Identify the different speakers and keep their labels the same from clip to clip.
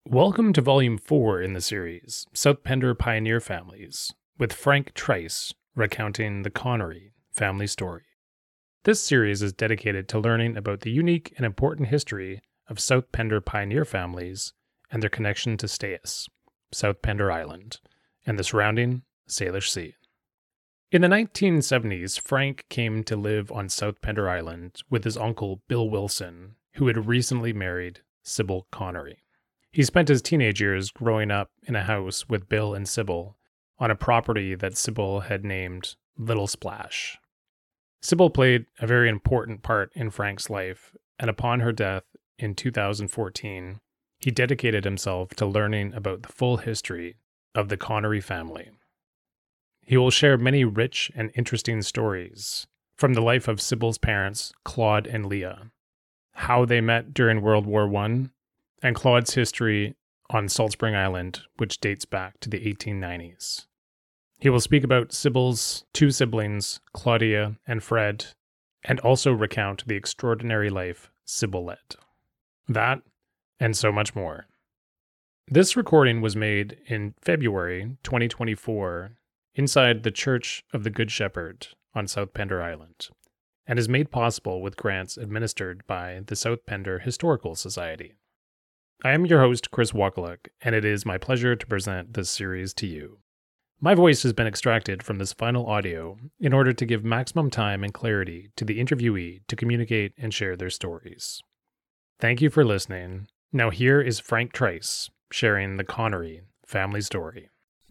Speaker 1: Welcome to Volume 4 in the series, South Pender Pioneer Families, with Frank Trice recounting the Connery family story. This series is dedicated to learning about the unique and important history of South Pender pioneer families and their connection to Staes, South Pender Island, and the surrounding Salish Sea. In the 1970s, Frank came to live on South Pender Island with his uncle Bill Wilson, who had recently married Sybil Connery. He spent his teenage years growing up in a house with Bill and Sybil on a property that Sybil had named Little Splash. Sybil played a very important part in Frank's life, and upon her death in 2014, he dedicated himself to learning about the full history of the Connery family. He will share many rich and interesting stories from the life of Sybil's parents, Claude and Leah, how they met during World War I, and Claude's history on Salt Spring Island, which dates back to the 1890s. He will speak about Sybil's two siblings, Claudia and Fred, and also recount the extraordinary life Sybil led. That, and so much more. This recording was made in February 2024 inside the Church of the Good Shepherd on South Pender Island, and is made possible with grants administered by the South Pender Historical Society. I am your host, Chris Wakaluk, and it is my pleasure to present this series to you. My voice has been extracted from this final audio in order to give maximum time and clarity to the interviewee to communicate and share their stories. Thank you for listening. Now here is Frank Trice sharing the Connery family story.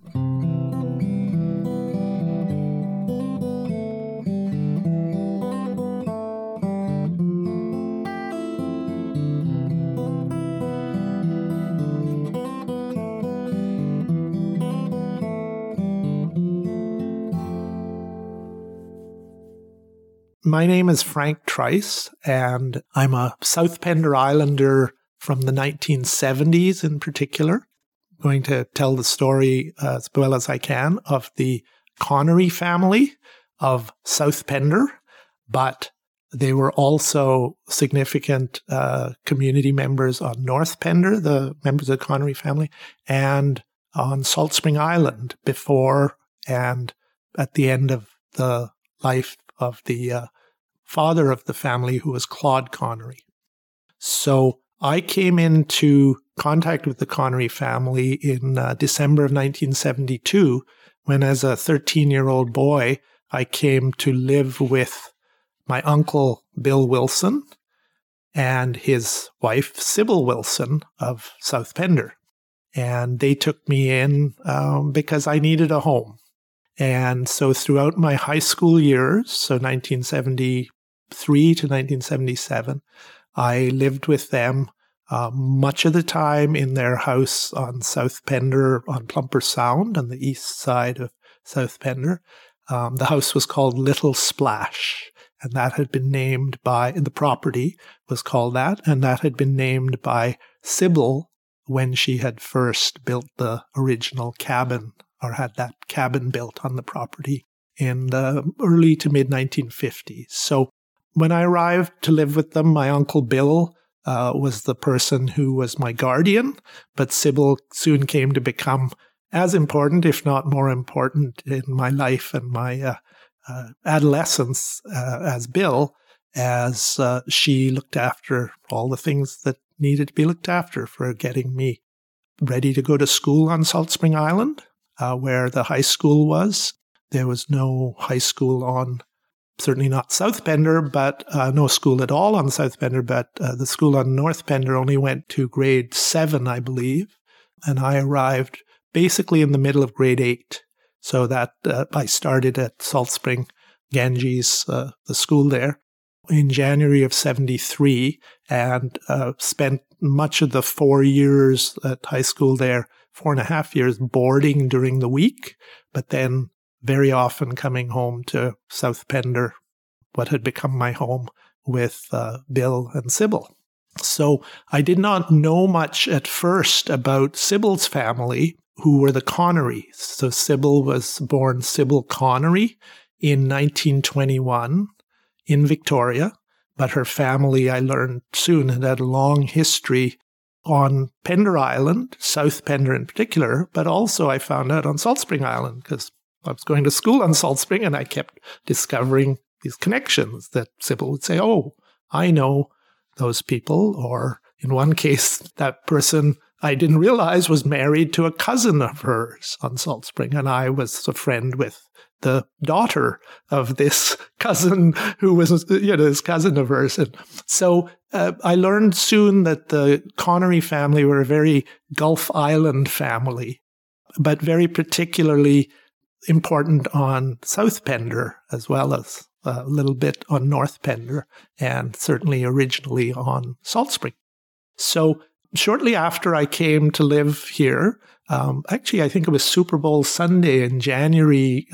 Speaker 2: My name is Frank Trice, and I'm a South Pender Islander from the 1970s in particular. I'm going to tell the story as well as I can of the Connery family of South Pender, but they were also significant community members on North Pender, the members of the Connery family, and on Salt Spring Island before and at the end of the life of the father of the family, who was Claude Connery. So I came into contact with the Connery family in December of 1972, when as a 13-year-old boy, I came to live with my uncle, Bill Wilson, and his wife, Sybil Wilson of South Pender. And they took me in because I needed a home. And so throughout my high school years, so 1973 to 1977, I lived with them much of the time in their house on South Pender on Plumper Sound on the east side of South Pender. The house was called Little Splash, and that had been named by, the property was called that, and that had been named by Sybil when she had first built the original cabin, or had that cabin built on the property in the early to mid-1950s. So when I arrived to live with them, my Uncle Bill was the person who was my guardian, but Sybil soon came to become as important, if not more important, in my life and my adolescence as Bill, as she looked after all the things that needed to be looked after for getting me ready to go to school on Salt Spring Island, where the high school was. There was no high school on, certainly not South Pender, but no school at all on South Pender, but the school on North Pender only went to grade 7, I believe. And I arrived basically in the middle of grade 8. So that I started at Salt Spring Ganges, the school there, in January of 73, and spent much of the 4 years at high school there, 4.5 years boarding during the week, but then very often coming home to South Pender, what had become my home, with Bill and Sybil. So I did not know much at first about Sybil's family, who were the Connerys. So Sybil was born Sybil Connery in 1921 in Victoria, but her family, I learned soon, had a long history on Pender Island, South Pender in particular, but also I found out on Salt Spring Island because I was going to school on Salt Spring and I kept discovering these connections that Sybil would say, oh, I know those people. Or in one case, that person I didn't realize was married to a cousin of hers on Salt Spring. And I was a friend with the daughter of this cousin who was, this cousin of hers. And so I learned soon that the Connery family were a very Gulf Island family, but very particularly important on South Pender, as well as a little bit on North Pender, and certainly originally on Salt Spring. So shortly after I came to live here, actually I think it was Super Bowl Sunday in January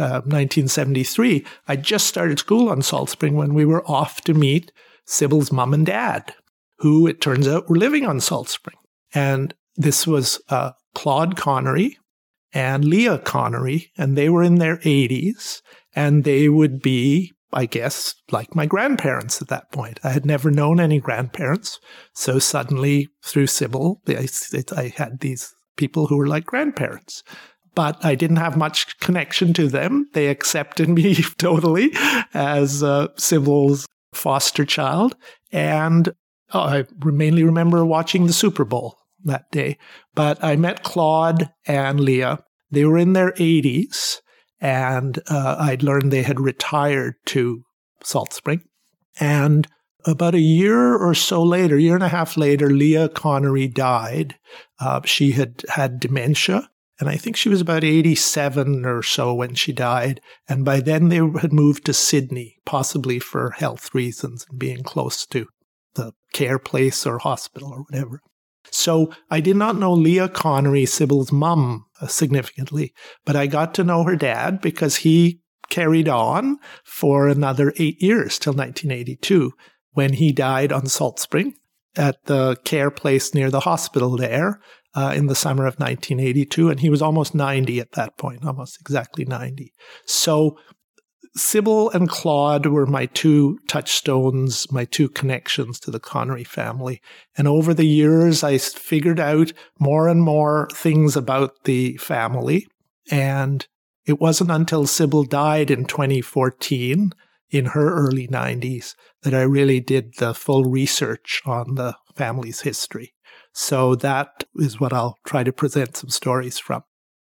Speaker 2: 1973, I just started school on Salt Spring when we were off to meet Sybil's mom and dad, who it turns out were living on Salt Spring. And this was Claude Connery and Leah Connery, and they were in their 80s, and they would be, I guess, like my grandparents at that point. I had never known any grandparents, so suddenly, through Sybil, I had these people who were like grandparents. But I didn't have much connection to them. They accepted me totally as Sybil's foster child, and I mainly remember watching the Super Bowl that day. But I met Claude and Leah. They were in their 80s, and I'd learned they had retired to Salt Spring. And about a year or so later, year and a half later, Leah Connery died. She had had dementia, and I think she was about 87 or so when she died. And by then they had moved to Sydney, possibly for health reasons and being close to the care place or hospital or whatever. So I did not know Leah Connery, Sybil's mum, significantly, but I got to know her dad because he carried on for another 8 years till 1982, when he died on Salt Spring at the care place near the hospital there in the summer of 1982. And he was almost 90 at that point, almost exactly 90. So Sybil and Claude were my two touchstones, my two connections to the Connery family. And over the years, I figured out more and more things about the family. And it wasn't until Sybil died in 2014, in her early 90s, that I really did the full research on the family's history. So that is what I'll try to present some stories from.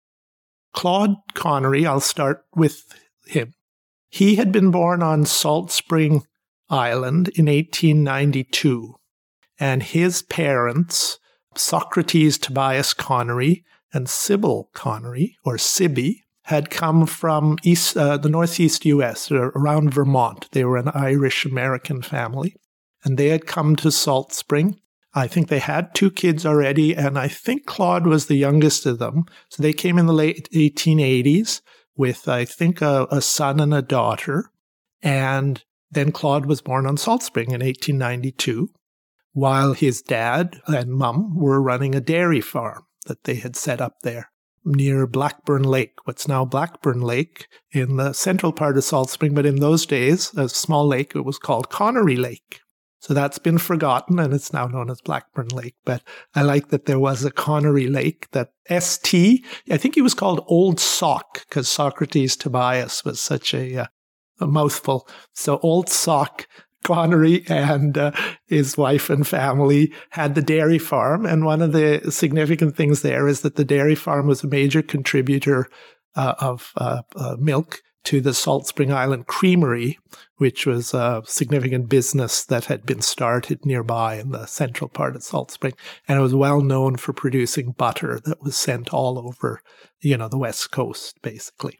Speaker 2: Claude Connery, I'll start with him. He had been born on Salt Spring Island in 1892, and his parents, Socrates Tobias Connery and Sybil Connery, or Sibby, had come from the northeast U.S., around Vermont. They were an Irish-American family, and they had come to Salt Spring. I think they had 2 kids already, and I think Claude was the youngest of them. So they came in the late 1880s with, I think, a son and a daughter. And then Claude was born on Salt Spring in 1892, while his dad and mum were running a dairy farm that they had set up there near Blackburn Lake, what's now Blackburn Lake, in the central part of Salt Spring. But in those days, a small lake, it was called Connery Lake. So that's been forgotten, and it's now known as Blackburn Lake. But I like that there was a Connery Lake, that ST, I think he was called Old Sock, because Socrates Tobias was such a mouthful. So Old Sock Connery and his wife and family had the dairy farm. And one of the significant things there is that the dairy farm was a major contributor of milk to the Salt Spring Island Creamery, which was a significant business that had been started nearby in the central part of Salt Spring. And it was well known for producing butter that was sent all over, the West Coast, basically.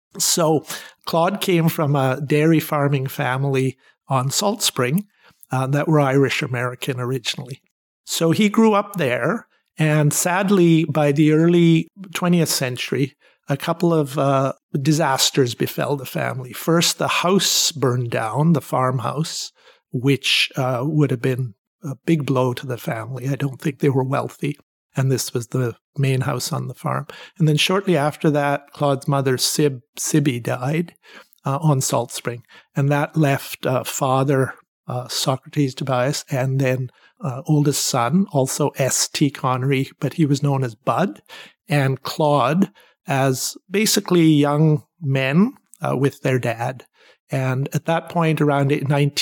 Speaker 2: So Claude came from a dairy farming family on Salt Spring that were Irish-American originally. So he grew up there, and sadly, by the early 20th century, a couple of disasters befell the family. First, the house burned down, the farmhouse, which would have been a big blow to the family. I don't think they were wealthy, and this was the main house on the farm. And then shortly after that, Claude's mother, Sibby, died on Salt Spring, and that left father, Socrates Tobias, and then oldest son, also S.T. Connery, but he was known as Bud, and Claude as basically young men with their dad. And at that point, around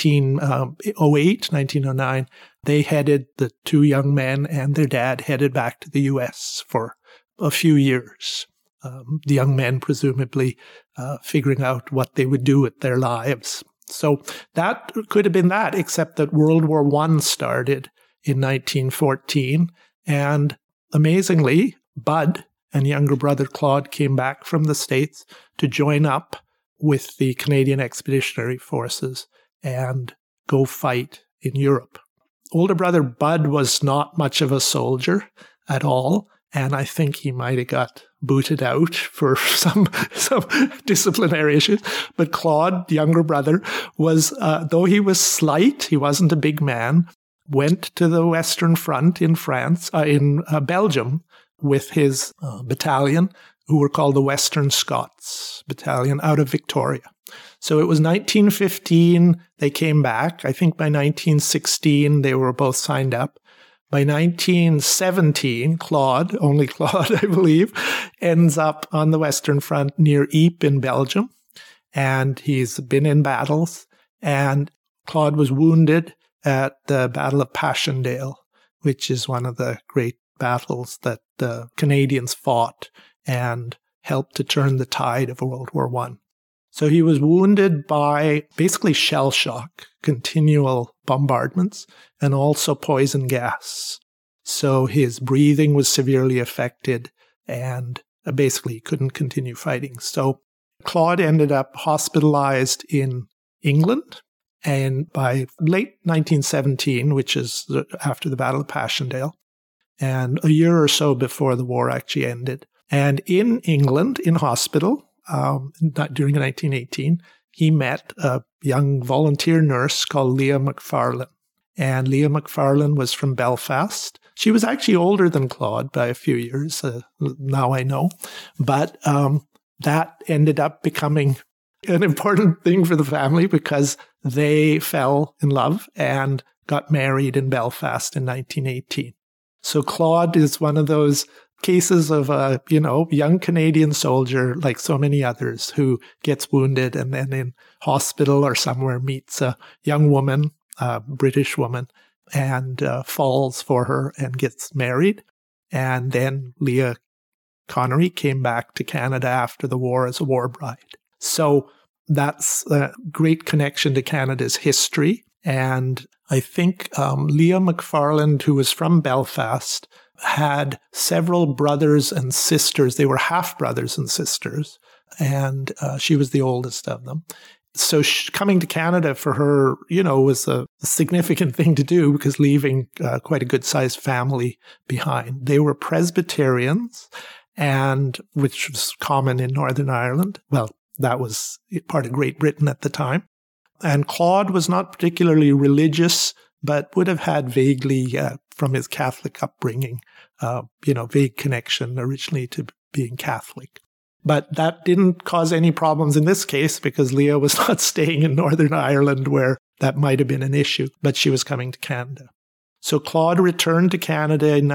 Speaker 2: 1909, they the two young men and their dad headed back to the U.S. for a few years. The young men presumably figuring out what they would do with their lives. So that could have been that, except that World War I started in 1914. And amazingly, Bud and younger brother Claude came back from the States to join up with the Canadian Expeditionary Forces and go fight in Europe. Older brother Bud was not much of a soldier at all, and I think he might have got booted out for some disciplinary issues. But Claude, younger brother, was, though he was slight, he wasn't a big man, went to the Western Front in France, in Belgium, with his battalion, who were called the Western Scots Battalion, out of Victoria. So it was 1915, they came back. I think by 1916, they were both signed up. By 1917, only Claude, I believe, ends up on the Western Front near Ypres in Belgium. And he's been in battles. And Claude was wounded at the Battle of Passchendaele, which is one of the great battles that the Canadians fought and helped to turn the tide of World War I. So he was wounded by basically shell shock, continual bombardments, and also poison gas. So his breathing was severely affected and basically he couldn't continue fighting. So Claude ended up hospitalized in England. And by late 1917, which is after the Battle of Passchendaele, and a year or so before the war actually ended. And in England, in hospital, during 1918, he met a young volunteer nurse called Leah McFarlane. And Leah McFarlane was from Belfast. She was actually older than Claude by a few years, now I know. But that ended up becoming an important thing for the family because they fell in love and got married in Belfast in 1918. So Claude is one of those cases of a, young Canadian soldier, like so many others, who gets wounded and then in hospital or somewhere meets a young woman, a British woman, and falls for her and gets married. And then Leah Connery came back to Canada after the war as a war bride. So that's a great connection to Canada's history. And I think Leah McFarlane, who was from Belfast, had several brothers and sisters. They were half-brothers and sisters, and she was the oldest of them. So coming to Canada for her, was a significant thing to do because leaving quite a good-sized family behind. They were Presbyterians, and which was common in Northern Ireland. Well, that was part of Great Britain at the time. And Claude was not particularly religious, but would have had vaguely, from his Catholic upbringing, vague connection originally to being Catholic. But that didn't cause any problems in this case because Leah was not staying in Northern Ireland where that might have been an issue, but she was coming to Canada. So Claude returned to Canada in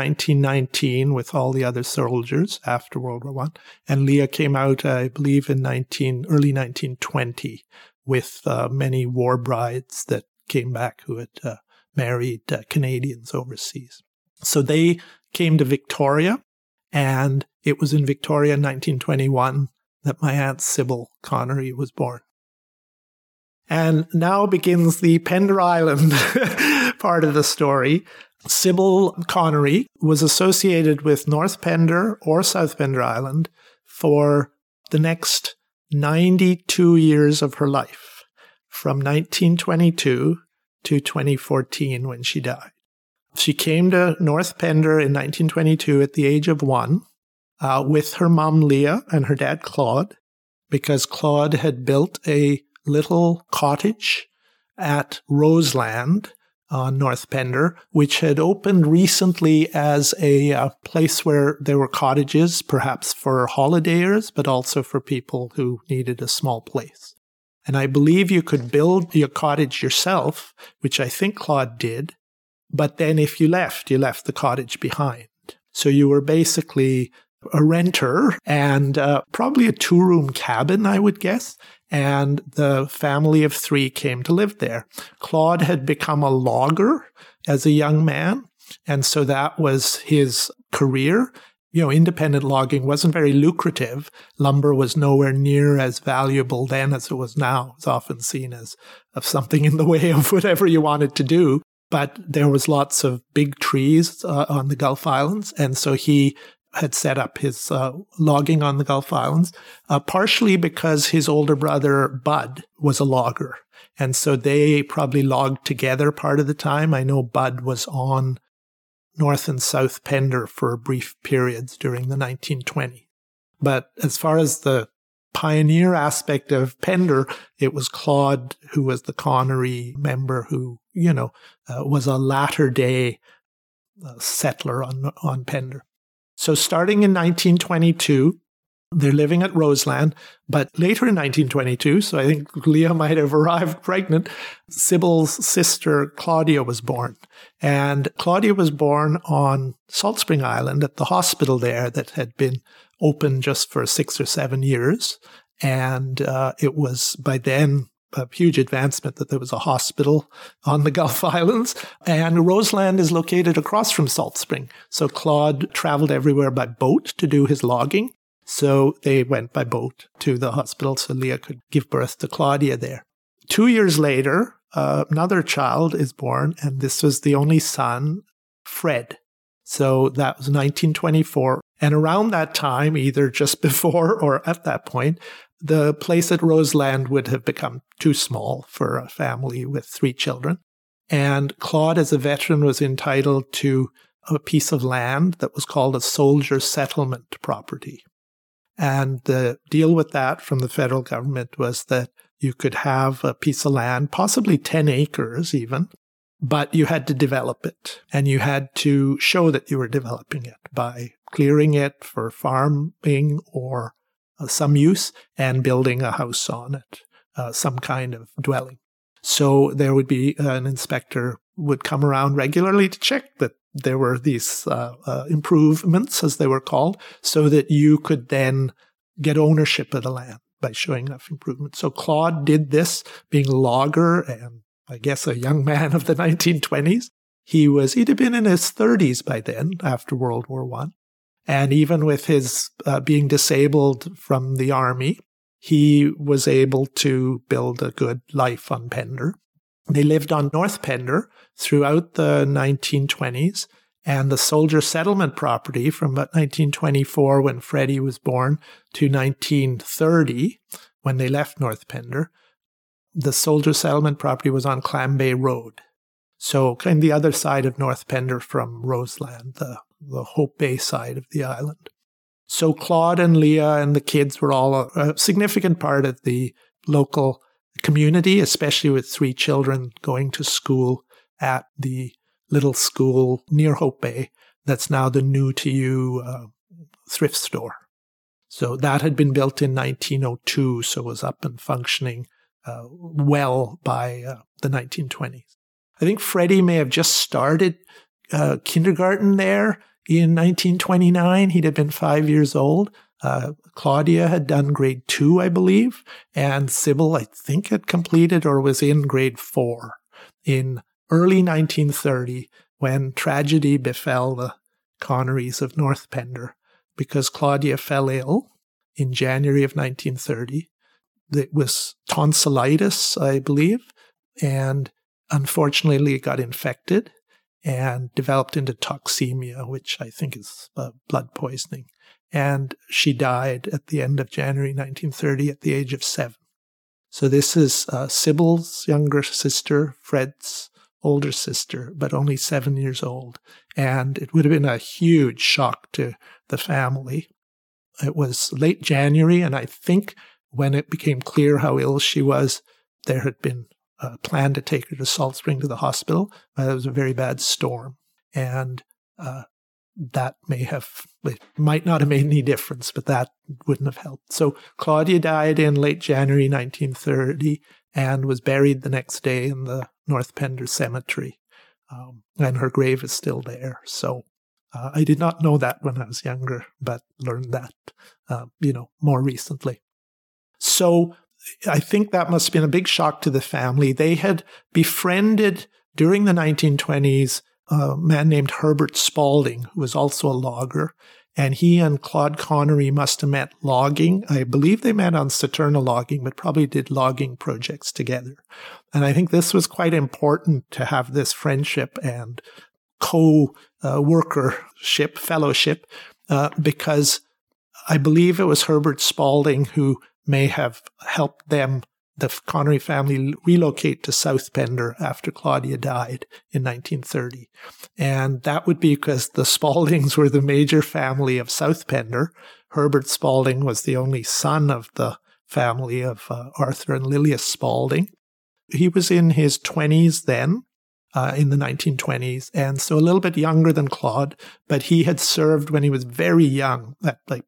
Speaker 2: 1919 with all the other soldiers after World War I, and Leah came out, I believe, in early 1920 with many war brides that came back who had married Canadians overseas. So they came to Victoria, and it was in Victoria in 1921 that my Aunt Sybil Connery was born. And now begins the Pender Island part of the story. Sybil Connery was associated with North Pender or South Pender Island for the next 92 years of her life, from 1922 to 2014 when she died. She came to North Pender in 1922 at the age of 1 with her mom Leah and her dad Claude, because Claude had built a little cottage at Roseland on North Pender, which had opened recently as a place where there were cottages, perhaps for holidayers, but also for people who needed a small place. And I believe you could build your cottage yourself, which I think Claude did, But then if you left the cottage behind. So you were basically a renter and probably a 2-room cabin, I would guess. And the family of 3 came to live there. Claude had become a logger as a young man. And so that was his career. Independent logging wasn't very lucrative. Lumber was nowhere near as valuable then as it was now. It's often seen as of something in the way of whatever you wanted to do. But there was lots of big trees on the Gulf Islands. And so he had set up his logging on the Gulf Islands, partially because his older brother, Bud, was a logger. And so they probably logged together part of the time. I know Bud was on North and South Pender for brief periods during the 1920s. But as far as the pioneer aspect of Pender, it was Claude who was the Connery member who, was a latter day settler on Pender. So starting in 1922, they're living at Roseland, but later in 1922, so I think Leah might have arrived pregnant, Sybil's sister Claudia was born. And Claudia was born on Salt Spring Island at the hospital there that had been open just for 6 or 7 years. And it was by then a huge advancement that there was a hospital on the Gulf Islands. And Roseland is located across from Salt Spring. So Claude traveled everywhere by boat to do his logging. So they went by boat to the hospital so Leah could give birth to Claudia there. 2 years later, another child is born, and this was the only son, Fred. So that was 1924. And around that time, either just before or at that point, the place at Roseland would have become too small for a family with 3 children. And Claude, as a veteran, was entitled to a piece of land that was called a soldier settlement property. And the deal with that from the federal government was that you could have a piece of land, possibly 10 acres even, but you had to develop it. And you had to show that you were developing it by clearing it for farming or some use and building a house on it, some kind of dwelling. So there would be an inspector would come around regularly to check that there were these improvements, as they were called, so that you could then get ownership of the land by showing enough improvement. So Claude did this, being a logger and I guess a young man of the 1920s. He'd have been in his 30s by then, after World War I. And even with his being disabled from the army, he was able to build a good life on Pender. They lived on North Pender throughout the 1920s, and the soldier settlement property from about 1924, when Freddie was born, to 1930, when they left North Pender, the soldier settlement property was on Clam Bay Road. So kind of the other side of North Pender from Roseland, the Hope Bay side of the island. So Claude and Leah and the kids were all a significant part of the local community, especially with 3 children going to school at the little school near Hope Bay that's now the New to You thrift store. So that had been built in 1902, so was up and functioning well by the 1920s. I think Freddie may have just started kindergarten there in 1929. He'd have been 5 years old. Claudia had done grade 2, I believe, and Sybil, I think, had completed or was in grade 4 in early 1930 when tragedy befell the Connerys of North Pender because Claudia fell ill in January of 1930. It was tonsillitis, I believe, and unfortunately it got infected and developed into toxemia, which I think is blood poisoning. And she died at the end of January 1930 at the age of 7. So this is Sybil's younger sister, Fred's older sister, but only 7 years old. And it would have been a huge shock to the family. It was late January, and I think when it became clear how ill she was, there had been a plan to take her to Salt Spring to the hospital. It was a very bad storm. And that might not have made any difference, but that wouldn't have helped. So Claudia died in late January 1930 and was buried the next day in the North Pender Cemetery. And her grave is still there. So I did not know that when I was younger, but learned that, more recently. So I think that must have been a big shock to the family. They had befriended during the 1920s a man named Herbert Spalding, who was also a logger. And he and Claude Connery must have met logging. I believe they met on Saturna logging, but probably did logging projects together. And I think this was quite important to have this friendship and co-workership, fellowship, because I believe it was Herbert Spalding who may have helped them, the Connery family, relocate to South Pender after Claudia died in 1930. And that would be because the Spaldings were the major family of South Pender. Herbert Spalding was the only son of the family of Arthur and Lilias Spalding. He was in his 20s then, in the 1920s, and so a little bit younger than Claude, but he had served when he was very young, at like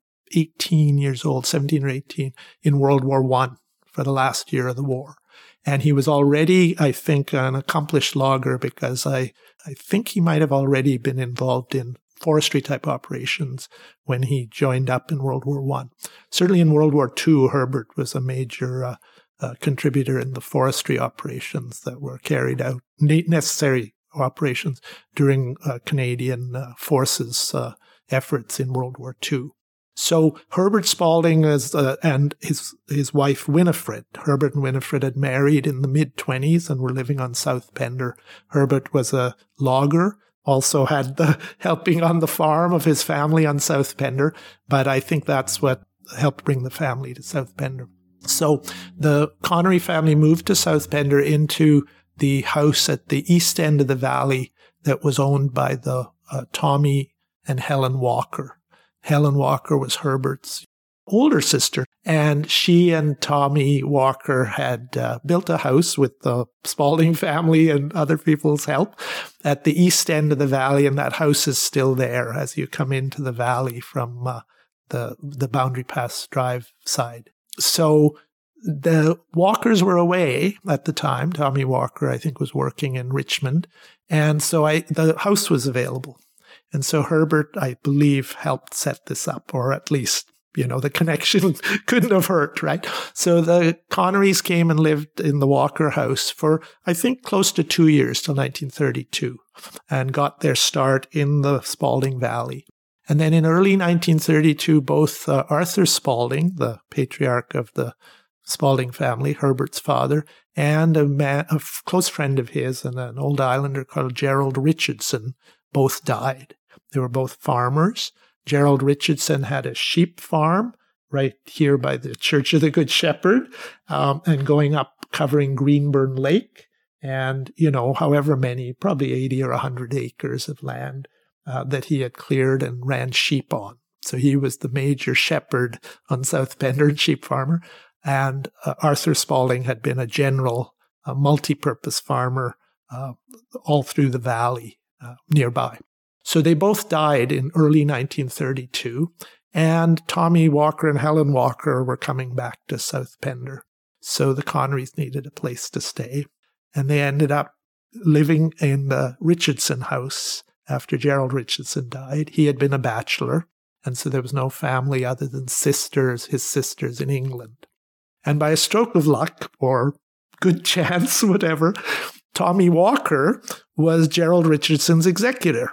Speaker 2: 18 years old, 17 or 18, in World War I for the last year of the war. And he was already, I think, an accomplished logger because I think he might have already been involved in forestry type operations when he joined up in World War I. Certainly in World War II, Herbert was a major contributor in the forestry operations that were carried out, necessary operations during Canadian forces efforts in World War II. So Herbert Spalding and his wife Winifred. Herbert and Winifred had married in the mid-20s and were living on South Pender. Herbert was a logger, also had the helping on the farm of his family on South Pender, but I think that's what helped bring the family to South Pender. So the Connery family moved to South Pender into the house at the east end of the valley that was owned by the Tommy and Helen Walker. Helen Walker was Herbert's older sister, and she and Tommy Walker had built a house with the Spalding family and other people's help at the east end of the valley, and that house is still there as you come into the valley from the Boundary Pass Drive side. So the Walkers were away at the time. Tommy Walker, I think, was working in Richmond, and so the house was available. And so Herbert, I believe, helped set this up, or at least, the connection couldn't have hurt, right? So the Connerys came and lived in the Walker house for, I think, close to 2 years till 1932 and got their start in the Spalding Valley. And then in early 1932, both Arthur Spalding, the patriarch of the Spalding family, Herbert's father, and a close friend of his and an old islander called Gerald Richardson both died. They were both farmers. Gerald Richardson had a sheep farm right here by the Church of the Good Shepherd, and going up covering Greenburn Lake and, however many, probably 80 or 100 acres of land that he had cleared and ran sheep on. So he was the major shepherd on South Pender and sheep farmer. And Arthur Spalding had been a general, multi-purpose farmer all through the valley nearby. So they both died in early 1932, and Tommy Walker and Helen Walker were coming back to South Pender. So the Connerys needed a place to stay, and they ended up living in the Richardson house after Gerald Richardson died. He had been a bachelor, and so there was no family other than his sisters in England. And by a stroke of luck, or good chance, whatever, Tommy Walker was Gerald Richardson's executor.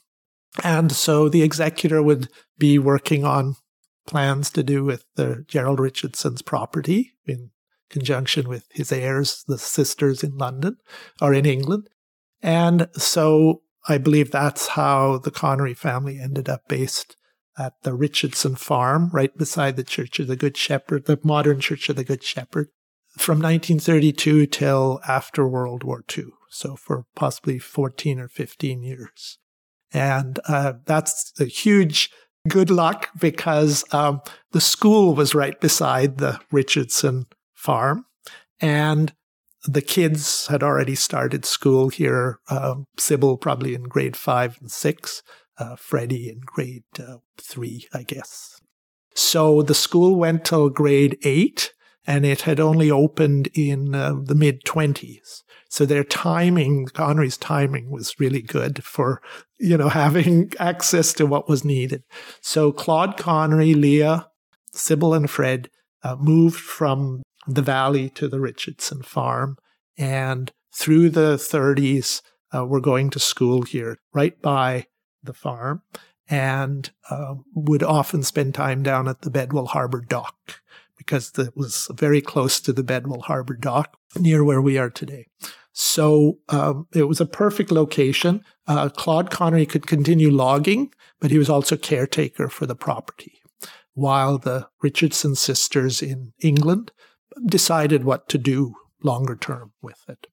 Speaker 2: And so the executor would be working on plans to do with Gerald Richardson's property in conjunction with his heirs, the sisters in London or in England. And so I believe that's how the Connery family ended up based at the Richardson farm, right beside the Church of the Good Shepherd, the modern Church of the Good Shepherd, from 1932 till after World War II. So for possibly 14 or 15 years. And that's a huge good luck because the school was right beside the Richardson farm. And the kids had already started school here, Sybil probably in grade 5 and 6, Freddie in grade 3, I guess. So the school went till grade 8. and it had only opened in the mid-20s. So their timing, Connery's timing was really good for, having access to what was needed. So Claude Connery, Leah, Sybil, and Fred moved from the valley to the Richardson farm, and through the 30s were going to school here, right by the farm, and would often spend time down at the Bedwell Harbor dock, because it was very close to the Bedwell Harbor dock, near where we are today. So it was a perfect location. Claude Connery could continue logging, but he was also caretaker for the property, while the Richardson sisters in England decided what to do longer term with it.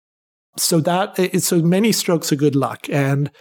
Speaker 2: So so many strokes of good luck. And,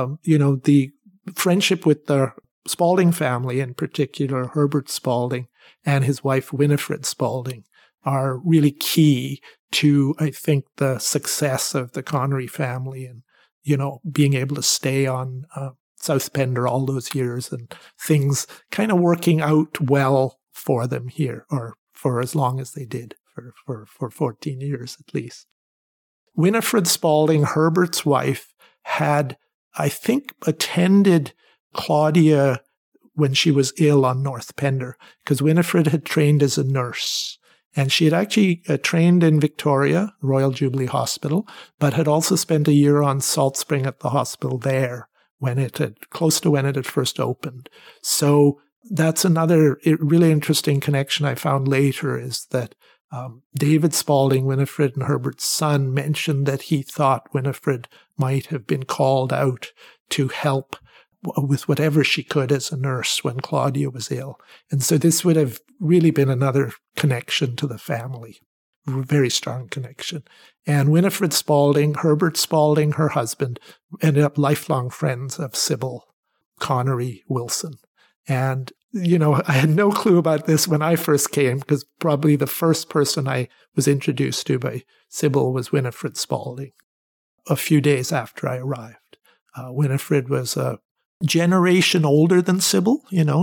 Speaker 2: the friendship with the Spalding family, in particular, Herbert Spalding and his wife, Winifred Spalding, are really key to, I think, the success of the Connery family and, being able to stay on South Pender all those years and things kind of working out well for them here, or for as long as they did, for 14 years at least. Winifred Spalding, Herbert's wife, had, I think, attended Claudia when she was ill on North Pender, because Winifred had trained as a nurse. And she had actually trained in Victoria, Royal Jubilee Hospital, but had also spent a year on Salt Spring at the hospital there, close to when it had first opened. So that's another really interesting connection I found later, is that David Spalding, Winifred and Herbert's son, mentioned that he thought Winifred might have been called out to help with whatever she could as a nurse when Claudia was ill. And so this would have really been another connection to the family, a very strong connection. And Winifred Spalding, Herbert Spalding, her husband, ended up lifelong friends of Sybil Connery Wilson. And I had no clue about this when I first came, because probably the first person I was introduced to by Sybil was Winifred Spalding a few days after I arrived. Winifred was a generation older than Sybil,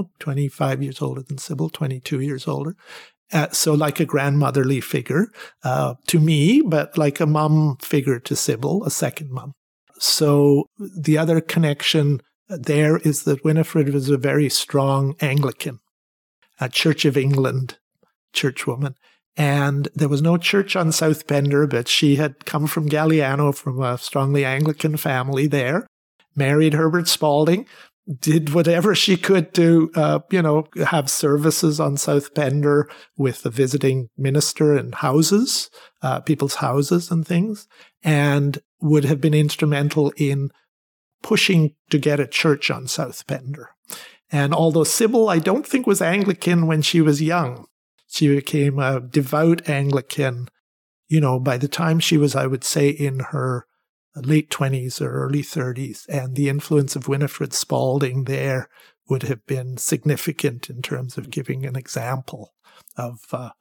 Speaker 2: 25 years older than Sybil, 22 years older. So like a grandmotherly figure to me, but like a mom figure to Sybil, a second mom. So the other connection there is that Winifred was a very strong Anglican, a Church of England churchwoman. And there was no church on South Pender, but she had come from Galliano, from a strongly Anglican family there, married Herbert Spalding, did whatever she could to, have services on South Pender with the visiting minister and houses, people's houses and things, and would have been instrumental in pushing to get a church on South Pender. And although Sybil, I don't think, was Anglican when she was young, she became a devout Anglican, by the time she was, I would say, in her late 20s or early 30s. And the influence of Winifred Spalding there would have been significant in terms of giving an example of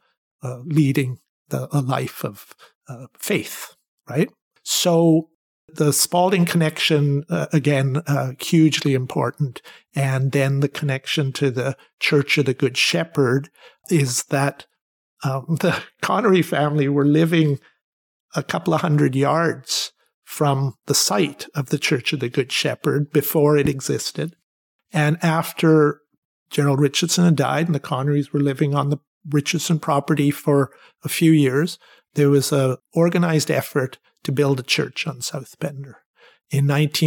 Speaker 2: leading a life of faith, right? So the Spalding connection, again, hugely important. And then the connection to the Church of the Good Shepherd is that the Connery family were living a couple of 100 yards from the site of the Church of the Good Shepherd before it existed. And after Gerald Richardson had died and the Connerys were living on the Richardson property for a few years, there was an organized effort to build a church on South Pender. In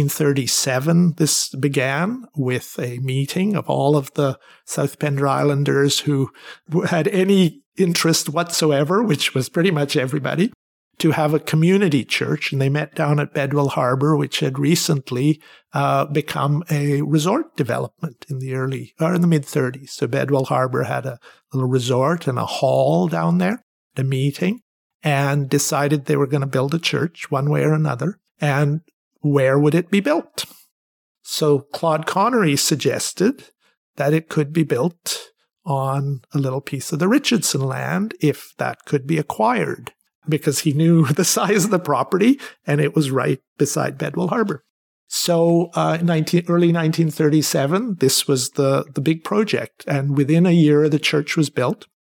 Speaker 2: 1937, this began with a meeting of all of the South Pender Islanders who had any interest whatsoever, which was pretty much everybody, to have a community church. And they met down at Bedwell Harbor, which had recently become a resort development in the mid-30s. So Bedwell Harbor had a little resort and a hall down there, a meeting, and decided they were going to build a church one way or another. And where would it be built? So Claude Connery suggested that it could be built on a little piece of the Richardson land if that could be acquired, because he knew the size of the property and it was right beside Bedwell Harbor. So early 1937, this was the big project. And within a year, the church was built.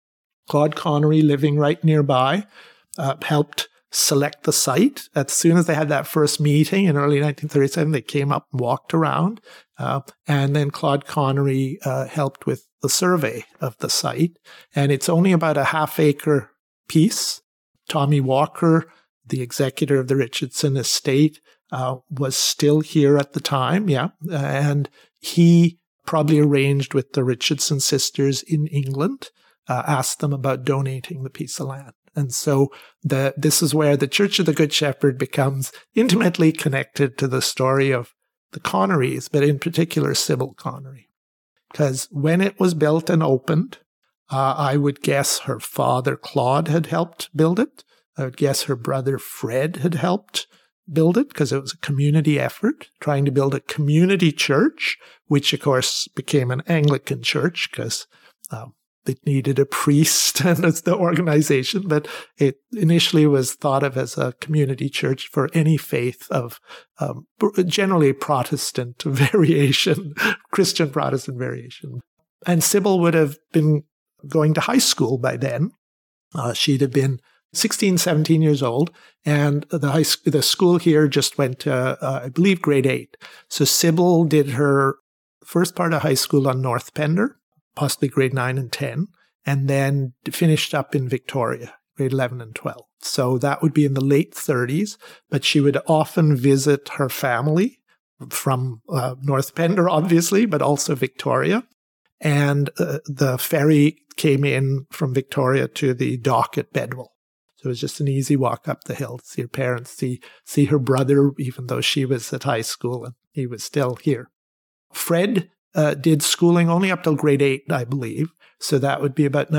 Speaker 2: Claude Connery, living right nearby, helped select the site. As soon as they had that first meeting in early 1937, they came up and walked around. And then Claude Connery helped with the survey of the site. And it's only about a half-acre piece. Tommy Walker, the executor of the Richardson estate, was still here at the time, and he probably arranged with the Richardson sisters in England, asked them about donating the piece of land. And so this is where the Church of the Good Shepherd becomes intimately connected to the story of the Connerys, but in particular Sybil Connery. Because when it was built and opened, I would guess her father Claude had helped build it. I would guess her brother Fred had helped build it because it was a community effort, trying to build a community church, which of course became an Anglican church because it needed a priest and it's the organization, but it initially was thought of as a community church for any faith of generally Protestant variation, Christian Protestant variation. And Sybil would have been going to high school by then. She'd have been 16, 17 years old, and the school here just went to, I believe, grade 8. So Sybil did her first part of high school on North Pender, possibly grade 9 and 10, and then finished up in Victoria, grade 11 and 12. So that would be in the late 30s, but she would often visit her family from North Pender, obviously, but also Victoria. And the ferry came in from Victoria to the dock at Bedwell. So it was just an easy walk up the hill to see her parents, see her brother, even though she was at high school and he was still here. Fred did schooling only up till grade 8, I believe. So that would be about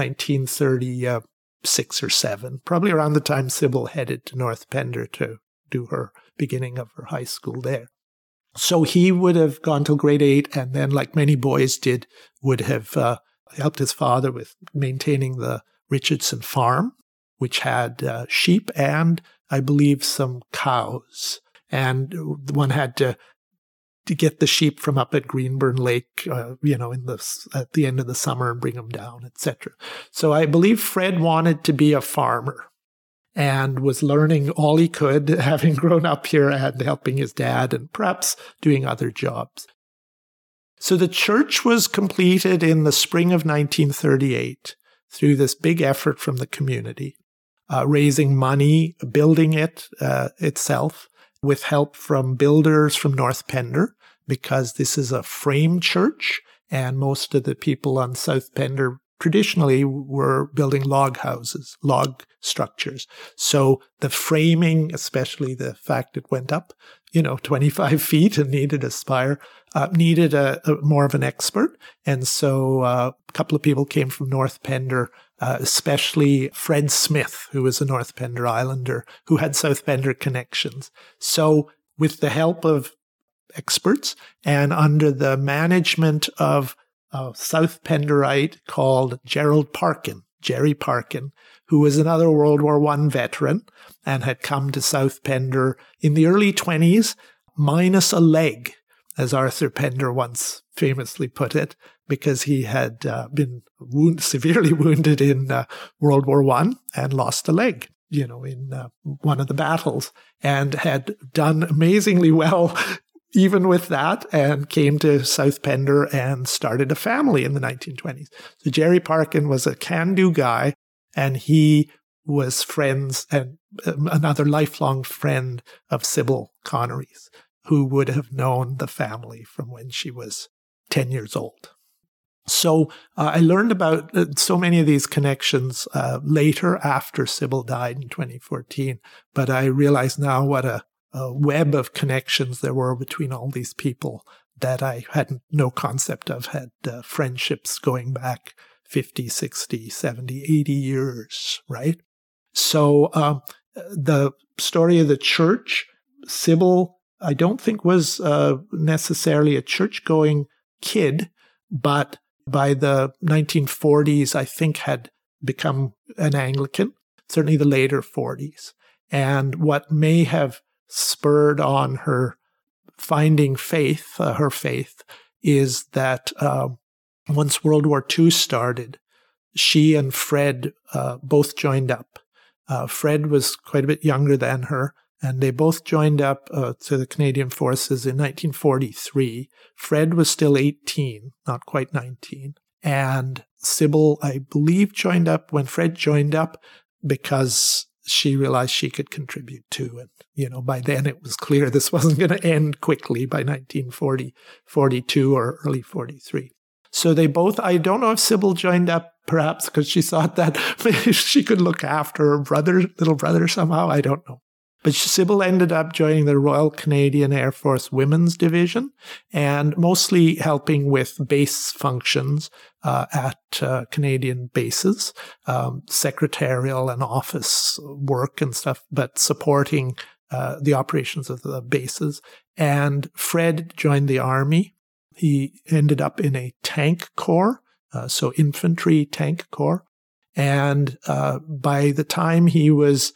Speaker 2: 1936 or 7, probably around the time Sybil headed to North Pender to do her beginning of her high school there. So he would have gone till grade 8, and then, like many boys did, would have helped his father with maintaining the Richardson farm, which had sheep and, I believe, some cows. And one had to get the sheep from up at Greenburn Lake, at the end of the summer and bring them down, etc. So I believe Fred wanted to be a farmer and was learning all he could, having grown up here and helping his dad and perhaps doing other jobs. So the church was completed in the spring of 1938 through this big effort from the community. Raising money, building it itself with help from builders from North Pender, because this is a frame church, and most of the people on South Pender traditionally were building log houses, log structures. So the framing, especially the fact it went up, 25 feet and needed a spire, needed a more of an expert. And so a couple of people came from North Pender, especially Fred Smith, who was a North Pender Islander, who had South Pender connections. So with the help of experts and under the management of a South Penderite called Gerald Parkin, Jerry Parkin, who was another World War I veteran and had come to South Pender in the early 20s, minus a leg, as Arthur Pender once famously put it, because he had been severely wounded in World War I and lost a leg, in one of the battles, and had done amazingly well even with that, and came to South Pender and started a family in the 1920s. So Jerry Parkin was a can-do guy, and he was friends and another lifelong friend of Sybil Connery's, who would have known the family from when she was 10 years old. So I learned about so many of these connections later, after Sybil died in 2014, but I realize now what a web of connections there were between all these people that I had no concept of, had friendships going back 50, 60, 70, 80 years, right? So the story of the church, Sybil, I don't think was necessarily a church-going kid, but by the 1940s, I think had become an Anglican, certainly the later 40s. And what may have spurred on her finding faith, her faith, is that once World War II started, she and Fred both joined up. Fred was quite a bit younger than her, and they both joined up to the Canadian Forces in 1943. Fred was still 18, not quite 19. And Sybil, I believe, joined up when Fred joined up because she realized she could contribute too. And, by then it was clear this wasn't going to end quickly by 1940, 42 or early 43. So they both, I don't know if Sybil joined up perhaps because she thought that maybe she could look after her little brother somehow. I don't know. But Sybil ended up joining the Royal Canadian Air Force Women's Division and mostly helping with base functions at Canadian bases, secretarial and office work and stuff, but supporting the operations of the bases. And Fred joined the Army. He ended up in a tank corps, so infantry tank corps. And by the time he was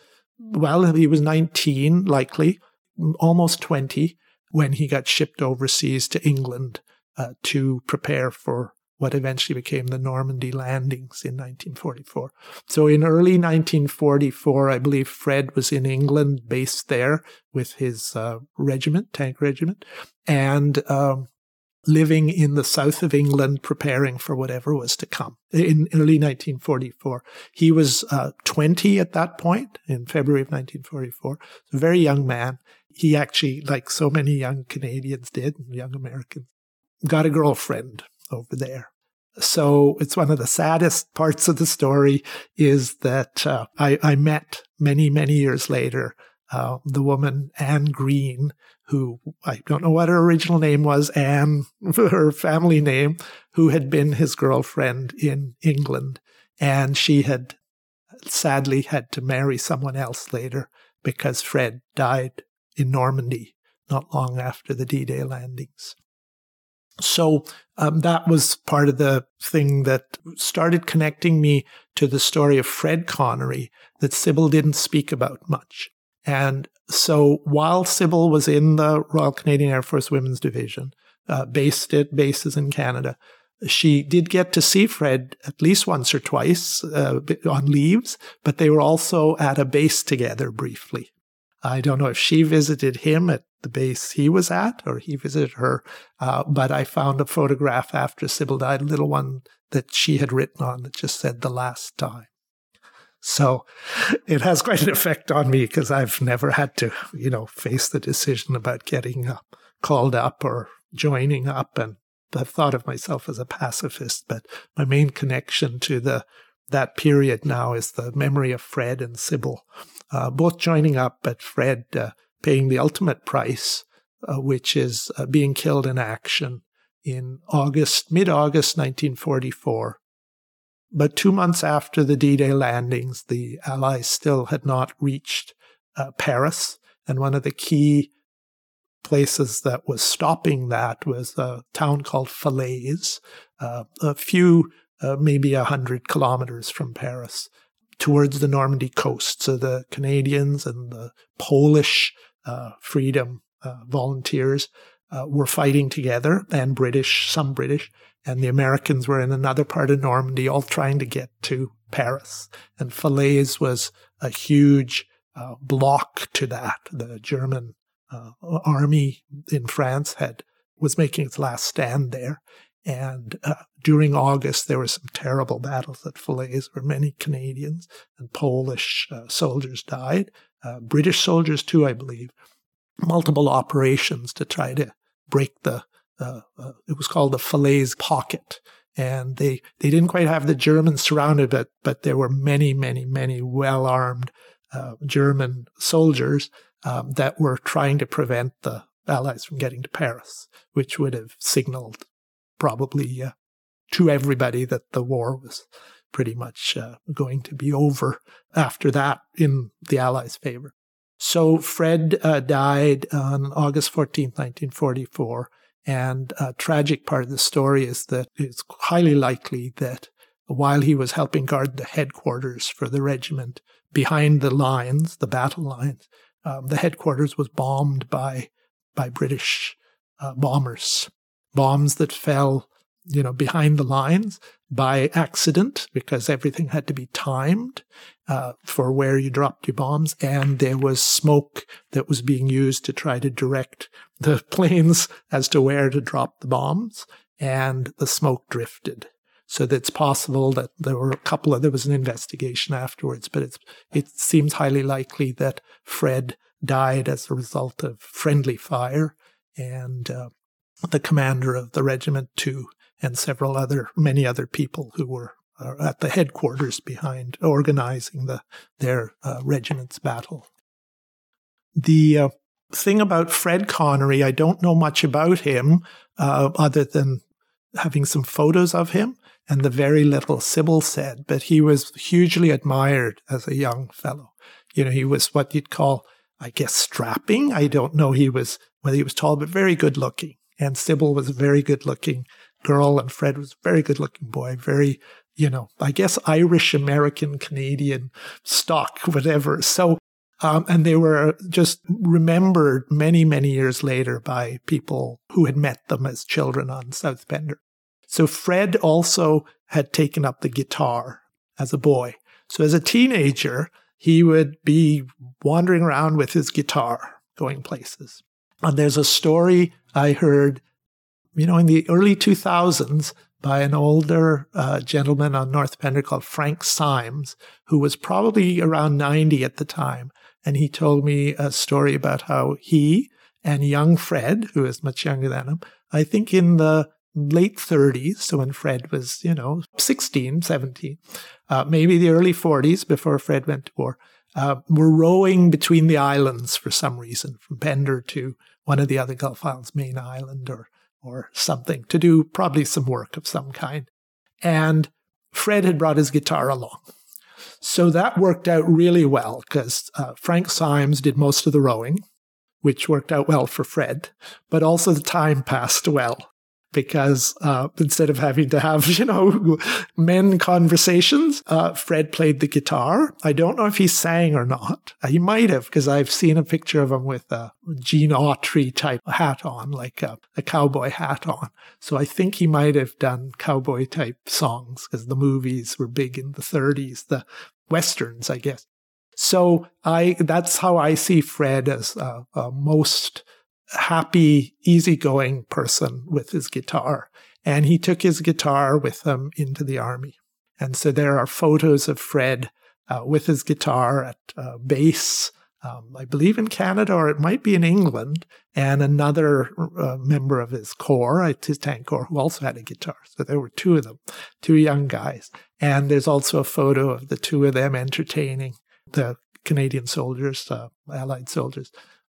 Speaker 2: 19, likely, almost 20, when he got shipped overseas to England to prepare for what eventually became the Normandy landings in 1944. So in early 1944, I believe Fred was in England, based there with his regiment, tank regiment, and living in the south of England, preparing for whatever was to come. In early 1944, he was 20 at that point, in February of 1944. A very young man. He actually, like so many young Canadians did, young Americans, got a girlfriend over there. So it's one of the saddest parts of the story is that I met many, many years later the woman, Anne Green, who I don't know what her original name was, Anne, her family name, who had been his girlfriend in England. And she had sadly had to marry someone else later because Fred died in Normandy not long after the D-Day landings. So that was part of the thing that started connecting me to the story of Fred Connery that Sybil didn't speak about much. And so while Sybil was in the Royal Canadian Air Force Women's Division, based at bases in Canada, she did get to see Fred at least once or twice on leaves, but they were also at a base together briefly. I don't know if she visited him at the base he was at or he visited her, but I found a photograph after Sybil died, a little one that she had written on that just said the last time. So it has quite an effect on me because I've never had to, face the decision about getting called up or joining up. And I've thought of myself as a pacifist, but my main connection to that period now is the memory of Fred and Sybil, both joining up, but Fred paying the ultimate price, which is being killed in action in mid-August 1944. But 2 months after the D-Day landings, the Allies still had not reached Paris. And one of the key places that was stopping that was a town called Falaise, a few, maybe 100 kilometers from Paris, towards the Normandy coast. So the Canadians and the Polish freedom volunteers were fighting together, and some British, and the Americans were in another part of Normandy, all trying to get to Paris. And Falaise was a huge block to that. The German army in France was making its last stand there. And during August, there were some terrible battles at Falaise where many Canadians and Polish soldiers died. British soldiers too, I believe. Multiple operations to try to break it was called the Falaise Pocket. And they didn't quite have the Germans surrounded, but there were many, many, many well-armed German soldiers that were trying to prevent the Allies from getting to Paris, which would have signaled probably to everybody that the war was pretty much going to be over after that in the Allies' favor. So Fred died on August 14th, 1944, and a tragic part of the story is that it's highly likely that while he was helping guard the headquarters for the regiment behind the lines, the battle lines, the headquarters was bombed by British bombers. Bombs that fell behind the lines by accident, because everything had to be timed for where you dropped your bombs. And there was smoke that was being used to try to direct the planes as to where to drop the bombs. And the smoke drifted. So that it's possible that there was an investigation afterwards, but it seems highly likely that Fred died as a result of friendly fire, and the commander of the regiment too, and many other people who were at the headquarters behind organizing their regiment's battle. The thing about Fred Connery, I don't know much about him other than having some photos of him and the very little Sybil said, but he was hugely admired as a young fellow. He was what you'd call, I guess, strapping. I don't know whether he was tall, but very good looking. And Sybil was a very good looking girl, and Fred was a very good looking boy, very, I guess Irish, American, Canadian stock, whatever. So, and they were just remembered many, many years later by people who had met them as children on South Pender. So Fred also had taken up the guitar as a boy. So as a teenager, he would be wandering around with his guitar, going places. And there's a story I heard, in the early 2000s by an older gentleman on North Pender called Frank Symes, who was probably around 90 at the time. And he told me a story about how he and young Fred, who is much younger than him, I think in the late 30s, so when Fred was, 16, 17, maybe the early 40s before Fred went to war, were rowing between the islands for some reason, from Pender to one of the other Gulf Islands, Main Island or something, to do probably some work of some kind. And Fred had brought his guitar along. So that worked out really well because Frank Symes did most of the rowing, which worked out well for Fred, but also the time passed well. Because instead of having to have, men conversations, Fred played the guitar. I don't know if he sang or not. He might have, because I've seen a picture of him with a Gene Autry type hat on, like a cowboy hat on. So I think he might have done cowboy type songs, because the movies were big in the 30s, the Westerns, I guess. So that's how I see Fred as a most happy, easygoing person with his guitar. And he took his guitar with him into the army. And so there are photos of Fred with his guitar at base, I believe in Canada, or it might be in England, and another member of his corps, his tank corps, who also had a guitar. So there were two of them, two young guys. And there's also a photo of the two of them entertaining the Canadian soldiers, Allied soldiers,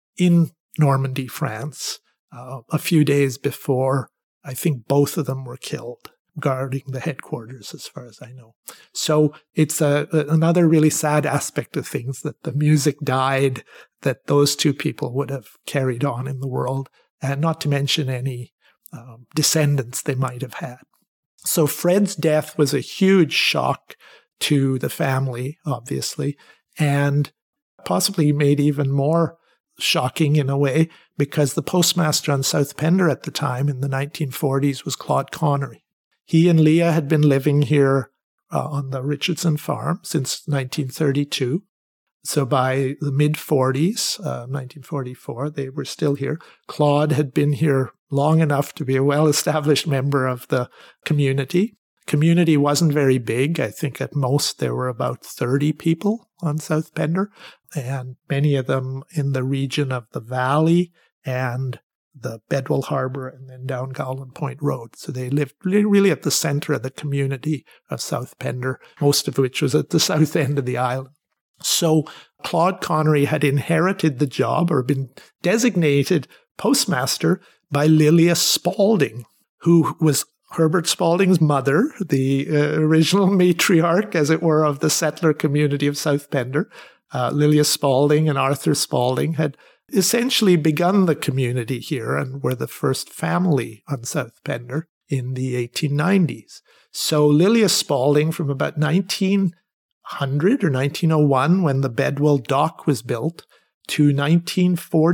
Speaker 2: in Normandy, France, a few days before I think both of them were killed, guarding the headquarters, as far as I know. So it's another really sad aspect of things, that the music died, that those two people would have carried on in the world, and not to mention any descendants they might have had. So Fred's death was a huge shock to the family, obviously, and possibly made even more shocking in a way, because the postmaster on South Pender at the time in the 1940s was Claude Connery. He and Leah had been living here on the Richardson farm since 1932. So by the mid-40s, 1944, they were still here. Claude had been here long enough to be a well-established member of the community. Community wasn't very big. I think at most there were about 30 people on South Pender, and many of them in the region of the Valley and the Bedwell Harbor and then down Gowland Point Road. So they lived really at the center of the community of South Pender, most of which was at the south end of the island. So Claude Connery had inherited the job, or been designated postmaster, by Lilia Spalding, who was Herbert Spalding's mother, the original matriarch, as it were, of the settler community of South Pender. Lilia Spalding and Arthur Spalding had essentially begun the community here and were the first family on South Pender in the 1890s. So Lilia Spalding, from about 1900 or 1901, when the Bedwell Dock was built, to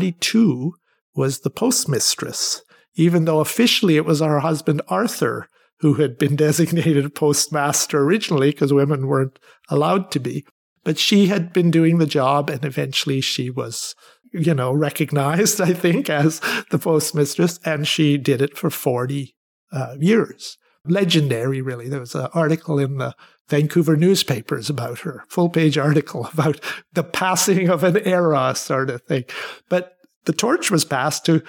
Speaker 2: 1942, was the postmistress, even though officially it was her husband Arthur who had been designated postmaster originally because women weren't allowed to be. But she had been doing the job, and eventually she was, recognized, I think, as the postmistress, and she did it for 40 years. Legendary, really. There was an article in the Vancouver newspapers about her, full-page article about the passing of an era sort of thing. But the torch was passed to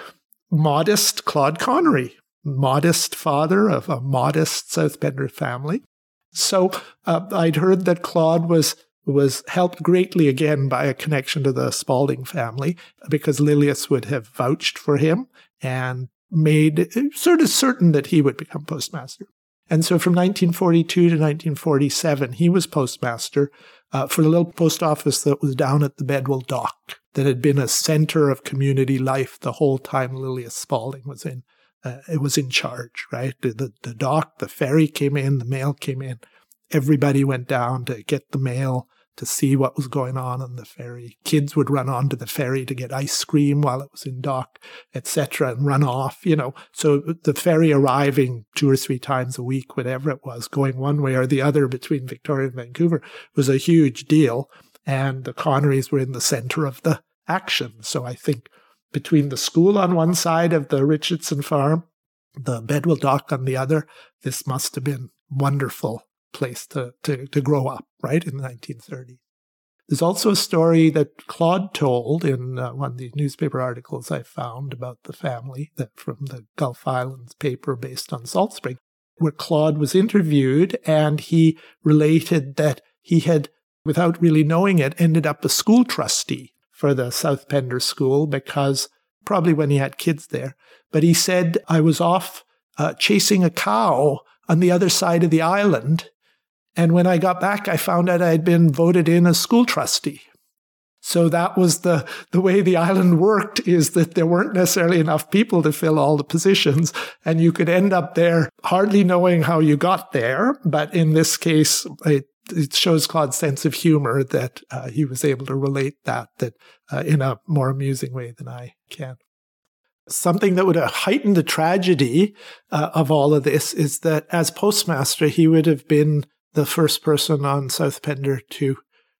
Speaker 2: modest Claude Connery, modest father of a modest South Pender family. So I'd heard that Claude was helped greatly again by a connection to the Spalding family, because Lilias would have vouched for him and made sort of certain that he would become postmaster. And so from 1942 to 1947, he was postmaster for the little post office that was down at the Bedwell Dock, that had been a center of community life the whole time Lilias Spalding was in. It was in charge, right? The dock, the ferry came in, the mail came in. Everybody went down to get the mail, to see what was going on the ferry. Kids would run onto the ferry to get ice cream while it was in dock, etc., and run off, So the ferry arriving 2 or 3 times a week, whatever it was, going one way or the other between Victoria and Vancouver was a huge deal. And the Connerys were in the center of the action. So I think between the school on one side of the Richardson farm, the Bedwell Dock on the other, this must have been wonderful place to grow up, right, in the 1930s. There's also a story that Claude told in one of the newspaper articles I found about the family, that from the Gulf Islands paper based on Salt Spring, where Claude was interviewed, and he related that he had, without really knowing it, ended up a school trustee for the South Pender School, because probably when he had kids there. But he said, I was off chasing a cow on the other side of the island, and when I got back, I found out I'd been voted in as school trustee. So that was the way the island worked, is that there weren't necessarily enough people to fill all the positions, and you could end up there hardly knowing how you got there. But in this case, it shows Claude's sense of humor that he was able to relate that in a more amusing way than I can. Something that would have heightened the tragedy of all of this is that as postmaster, he would have been the first person on South Pender to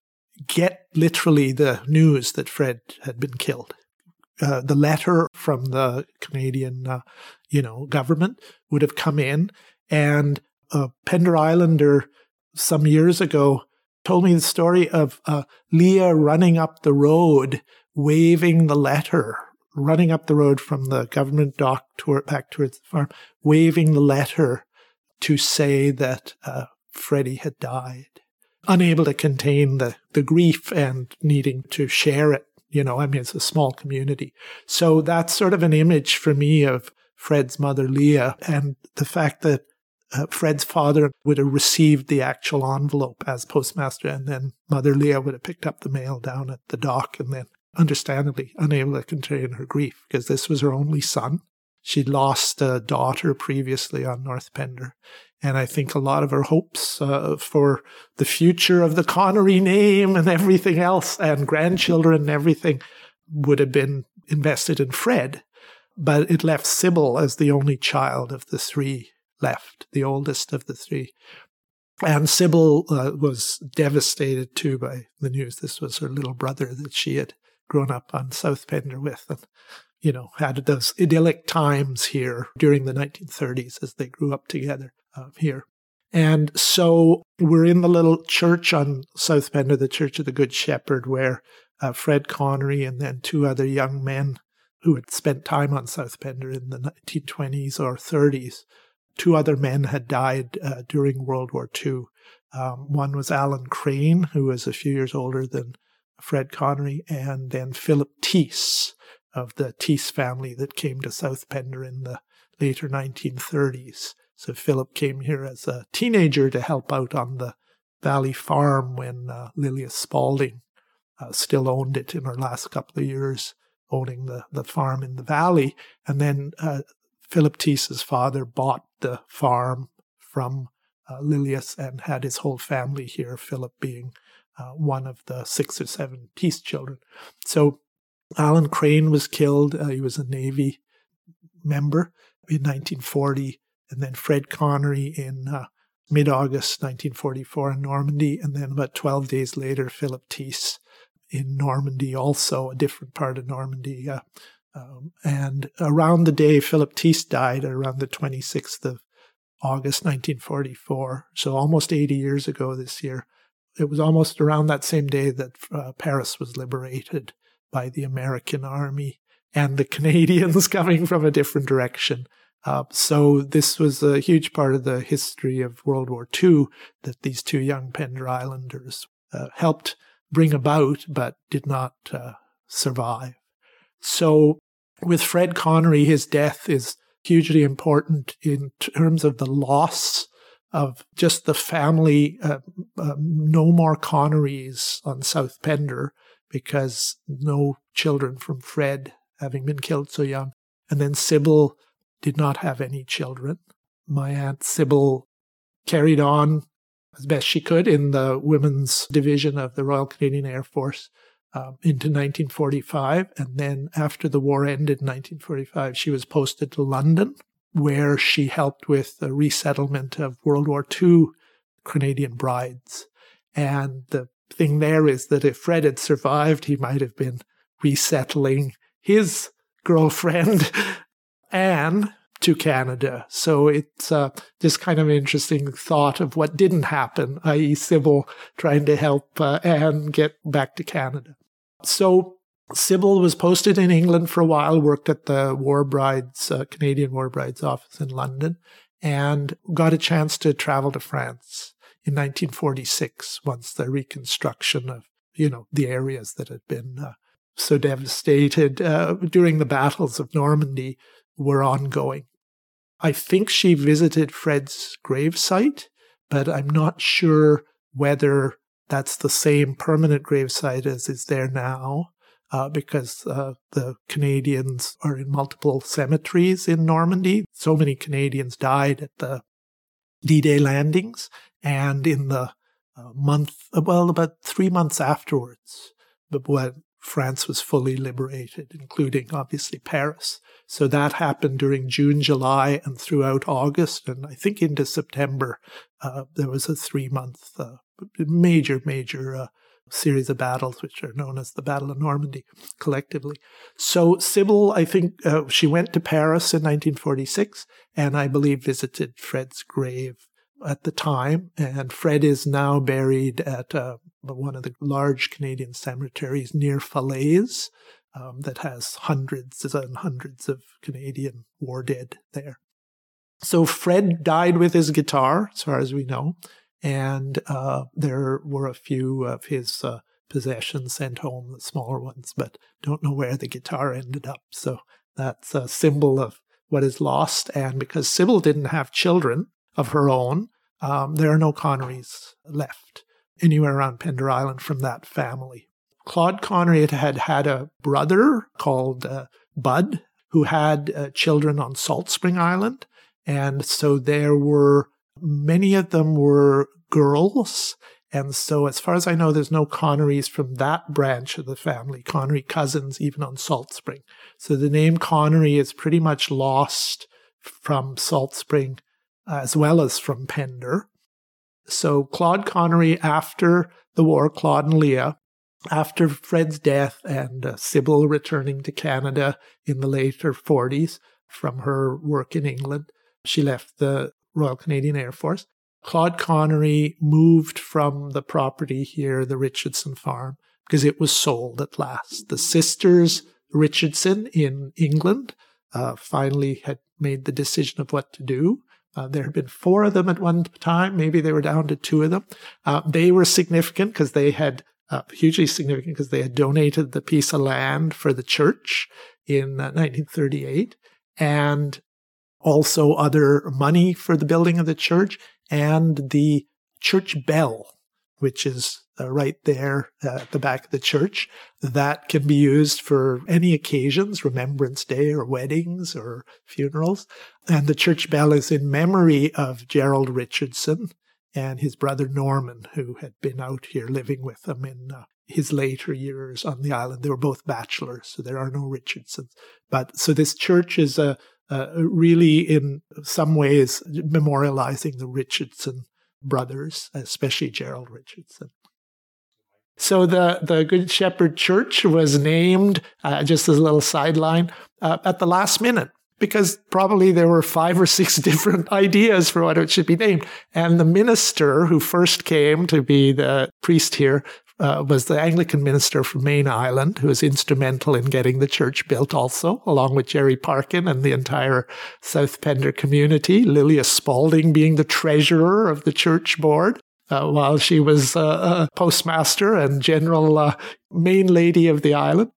Speaker 2: get literally the news that Fred had been killed. The letter from the Canadian, government would have come in, and a Pender Islander some years ago told me the story of Leah running up the road, waving the letter, running up the road from the government dock back towards the farm, waving the letter to say that Freddie had died, unable to contain the grief and needing to share it. It's a small community. So that's sort of an image for me of Fred's mother, Leah, and the fact that Fred's father would have received the actual envelope as postmaster, and then Mother Leah would have picked up the mail down at the dock, and then understandably unable to contain her grief because this was her only son. She'd lost a daughter previously on North Pender. And I think a lot of her hopes for the future of the Connery name and everything else, and grandchildren and everything, would have been invested in Fred. But it left Sybil as the only child of the 3 left, the oldest of the 3. And Sybil was devastated too by the news. This was her little brother that she had grown up on South Pender with, and had those idyllic times here during the 1930s as they grew up together here. And so we're in the little church on South Pender, the Church of the Good Shepherd, where Fred Connery and then 2 other young men who had spent time on South Pender in the 1920s or 30s, 2 other men had died during World War II. One was Alan Crane, who was a few years older than Fred Connery, and then Philip Teese of the Teese family that came to South Pender in the later 1930s. So Philip came here as a teenager to help out on the Valley Farm when Lilias Spalding still owned it in her last couple of years, owning the farm in the valley. And then Philip Teese's father bought the farm from Lilias and had his whole family here, Philip being one of the 6 or 7 Teese children. So Alan Crane was killed. He was a Navy member in 1940. and then Fred Connery in mid-August 1944 in Normandy, and then about 12 days later, Philip Thiess in Normandy, also a different part of Normandy. And around the day Philip Thiess died, around the 26th of August 1944, so almost 80 years ago this year, it was almost around that same day that Paris was liberated by the American army and the Canadians coming from a different direction. So this was a huge part of the history of World War II that these two young Pender Islanders helped bring about, but did not survive. So with Fred Connery, his death is hugely important in terms of the loss of just the family. No more Connerys on South Pender because no children from Fred having been killed so young. And then Sybil did not have any children. My Aunt Sybil carried on as best she could in the women's division of the Royal Canadian Air Force into 1945. And then after the war ended in 1945, she was posted to London, where she helped with the resettlement of World War II Canadian brides. And the thing there is that if Fred had survived, he might have been resettling his girlfriend, Anne, to Canada. So it's just kind of an interesting thought of what didn't happen, i.e. Sybil trying to help Anne get back to Canada. So Sybil was posted in England for a while, worked at the War Brides, Canadian War Brides office in London, and got a chance to travel to France in 1946 once the reconstruction of, the areas that had been so devastated during the battles of Normandy were ongoing. I think she visited Fred's gravesite, but I'm not sure whether that's the same permanent gravesite as is there now, because the Canadians are in multiple cemeteries in Normandy. So many Canadians died at the D-Day landings, and in the about 3 months afterwards, when France was fully liberated, including obviously Paris. So that happened during June, July, and throughout August, and I think into September, there was a 3-month major series of battles, which are known as the Battle of Normandy collectively. So Sybil, I think she went to Paris in 1946, and I believe visited Fred's grave at the time. And Fred is now buried at one of the large Canadian cemeteries near Falaise that has hundreds and hundreds of Canadian war dead there. So Fred died with his guitar, as far as we know, and there were a few of his possessions sent home, the smaller ones, but don't know where the guitar ended up. So that's a symbol of what is lost. And because Sybil didn't have children of her own, there are no Connerys left anywhere around Pender Island from that family. Claude Connery had a brother called Bud, who had children on Salt Spring Island. And so many of them were girls. And so as far as I know, there's no Connerys from that branch of the family, Connery cousins, even on Salt Spring. So the name Connery is pretty much lost from Salt Spring as well as from Pender. So Claude Connery, after the war, Claude and Leah, after Fred's death and Sybil returning to Canada in the later 40s from her work in England, she left the Royal Canadian Air Force. Claude Connery moved from the property here, the Richardson farm, because it was sold at last. The sisters Richardson in England finally had made the decision of what to do. There had been 4 of them at one time. Maybe they were down to 2 of them. They were significant because they had hugely significant because they had donated the piece of land for the church in 1938, and also other money for the building of the church and the church bell, which is right there at the back of the church, that can be used for any occasions, Remembrance Day or weddings or funerals. And the church bell is in memory of Gerald Richardson and his brother Norman, who had been out here living with them in his later years on the island. They were both bachelors, so there are no Richardsons. But so this church is a really in some ways memorializing the Richardson brothers, especially Gerald Richardson. So the Good Shepherd Church was named, just as a little sideline, at the last minute, because probably there were 5 or 6 different ideas for what it should be named. And the minister who first came to be the priest here was the Anglican minister from Main Island, who was instrumental in getting the church built also, along with Jerry Parkin and the entire South Pender community, Lilia Spalding being the treasurer of the church board. While she was a postmaster and general main lady of the island.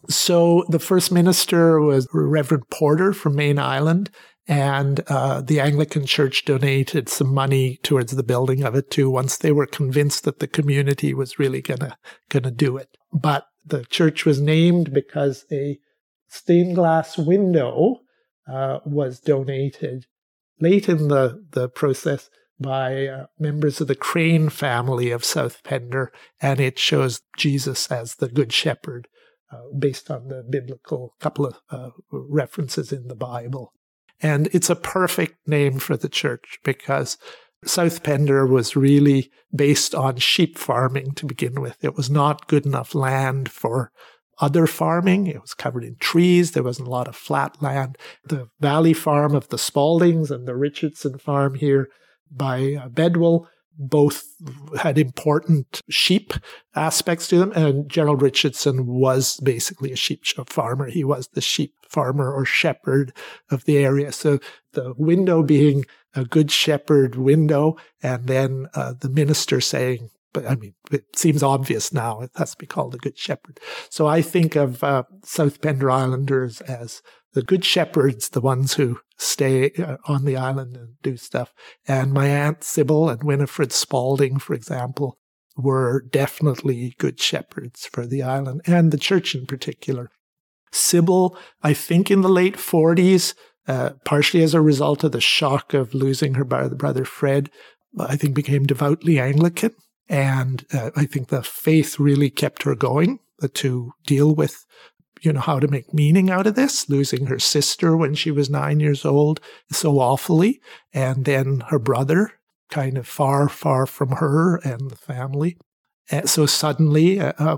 Speaker 2: So the first minister was Reverend Porter from Main Island, and the Anglican Church donated some money towards the building of it too, once they were convinced that the community was really gonna do it. But the church was named because a stained glass window was donated late in the process by members of the Crane family of South Pender, and it shows Jesus as the Good Shepherd, based on the biblical couple of references in the Bible. And it's a perfect name for the church because South Pender was really based on sheep farming to begin with. It was not good enough land for other farming. It was covered in trees. There wasn't a lot of flat land. The Valley farm of the Spaldings and the Richardson farm here by Bedwell both had important sheep aspects to them, and Gerald Richardson was basically a sheep farmer. He was the sheep farmer or shepherd of the area. So the window being a Good Shepherd window, and then the minister saying, but I mean, it seems obvious now, it has to be called a Good Shepherd. So I think of South Pender Islanders as the Good Shepherds, the ones who stay on the island and do stuff. And my Aunt Sybil and Winifred Spalding, for example, were definitely good shepherds for the island and the church in particular. Sybil, I think in the late 40s, partially as a result of the shock of losing her brother Fred, I think became devoutly Anglican. And I think the faith really kept her going to deal with how to make meaning out of this, losing her sister when she was 9 years old so awfully, and then her brother kind of far, far from her and the family. And so suddenly,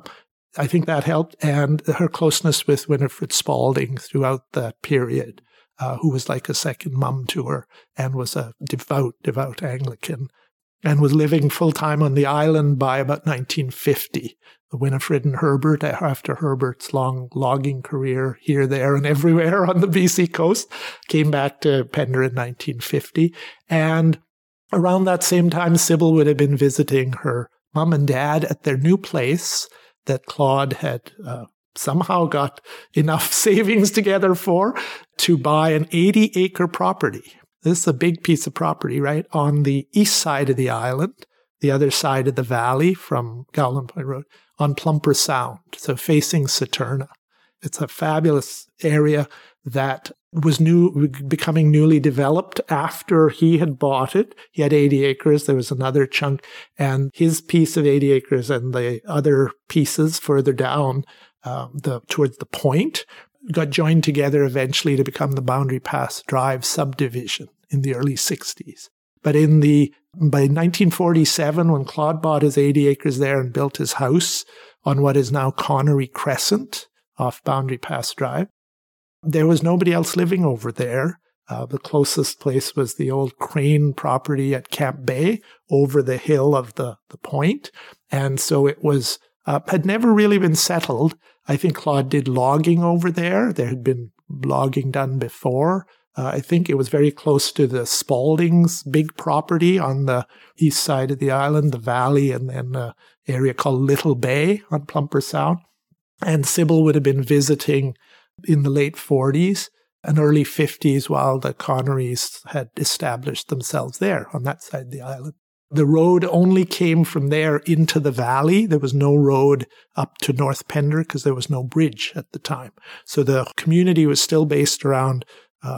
Speaker 2: I think that helped, and her closeness with Winifred Spalding throughout that period, who was like a second mum to her and was a devout Anglican, and was living full-time on the island by about 1950. Winifred and Herbert, after Herbert's long logging career here, there, and everywhere on the BC coast, came back to Pender in 1950. And around that same time, Sybil would have been visiting her mom and dad at their new place that Claude had somehow got enough savings together to buy an 80-acre property. This is a big piece of property, right, on the east side of the island, the other side of the valley from Gowland Point Road, on Plumper Sound, so facing Saturna. It's a fabulous area that was becoming newly developed after he had bought it. He had 80 acres. There was another chunk, and his piece of 80 acres and the other pieces further down towards the point got joined together eventually to become the Boundary Pass Drive subdivision in the early 60s. But by 1947, when Claude bought his 80 acres there and built his house on what is now Connery Crescent off Boundary Pass Drive, there was nobody else living over there. The closest place was the old Crane property at Camp Bay over the hill of the point. And so it was had never really been settled. I think Claude did logging over there. There had been logging done before. I think it was very close to the Spaldings' big property on the east side of the island, the valley, and then an area called Little Bay on Plumper Sound. And Sybil would have been visiting in the late 40s and early 50s while the Connerys had established themselves there on that side of the island. The road only came from there into the valley. There was no road up to North Pender because there was no bridge at the time. So the community was still based around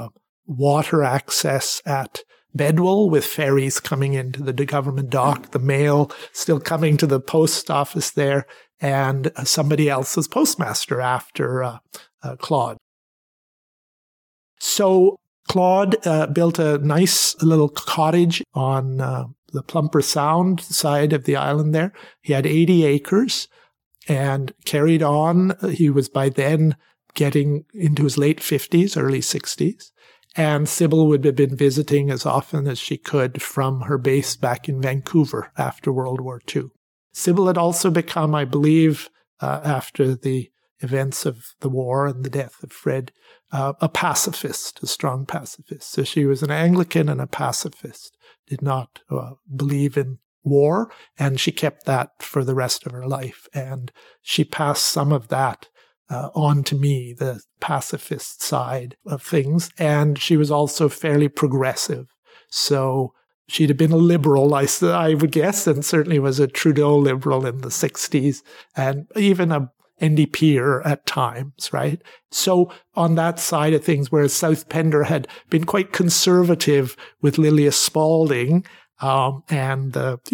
Speaker 2: water access at Bedwell, with ferries coming into the government dock, the mail still coming to the post office there, and somebody else was postmaster after Claude. So Claude built a nice little cottage on the Plumper Sound side of the island there. He had 80 acres and carried on. He was by then getting into his late 50s, early 60s. And Sybil would have been visiting as often as she could from her base back in Vancouver after World War II. Sybil had also become, I believe, after the events of the war and the death of Fred, a pacifist, a strong pacifist. So she was an Anglican and a pacifist, did not believe in war, and she kept that for the rest of her life. And she passed some of that on to me, the pacifist side of things. And she was also fairly progressive. So she'd have been a liberal, I would guess, and certainly was a Trudeau liberal in the 60s, and even a NDPer at times, right? So on that side of things, whereas South Pender had been quite conservative with Lilia Spalding, and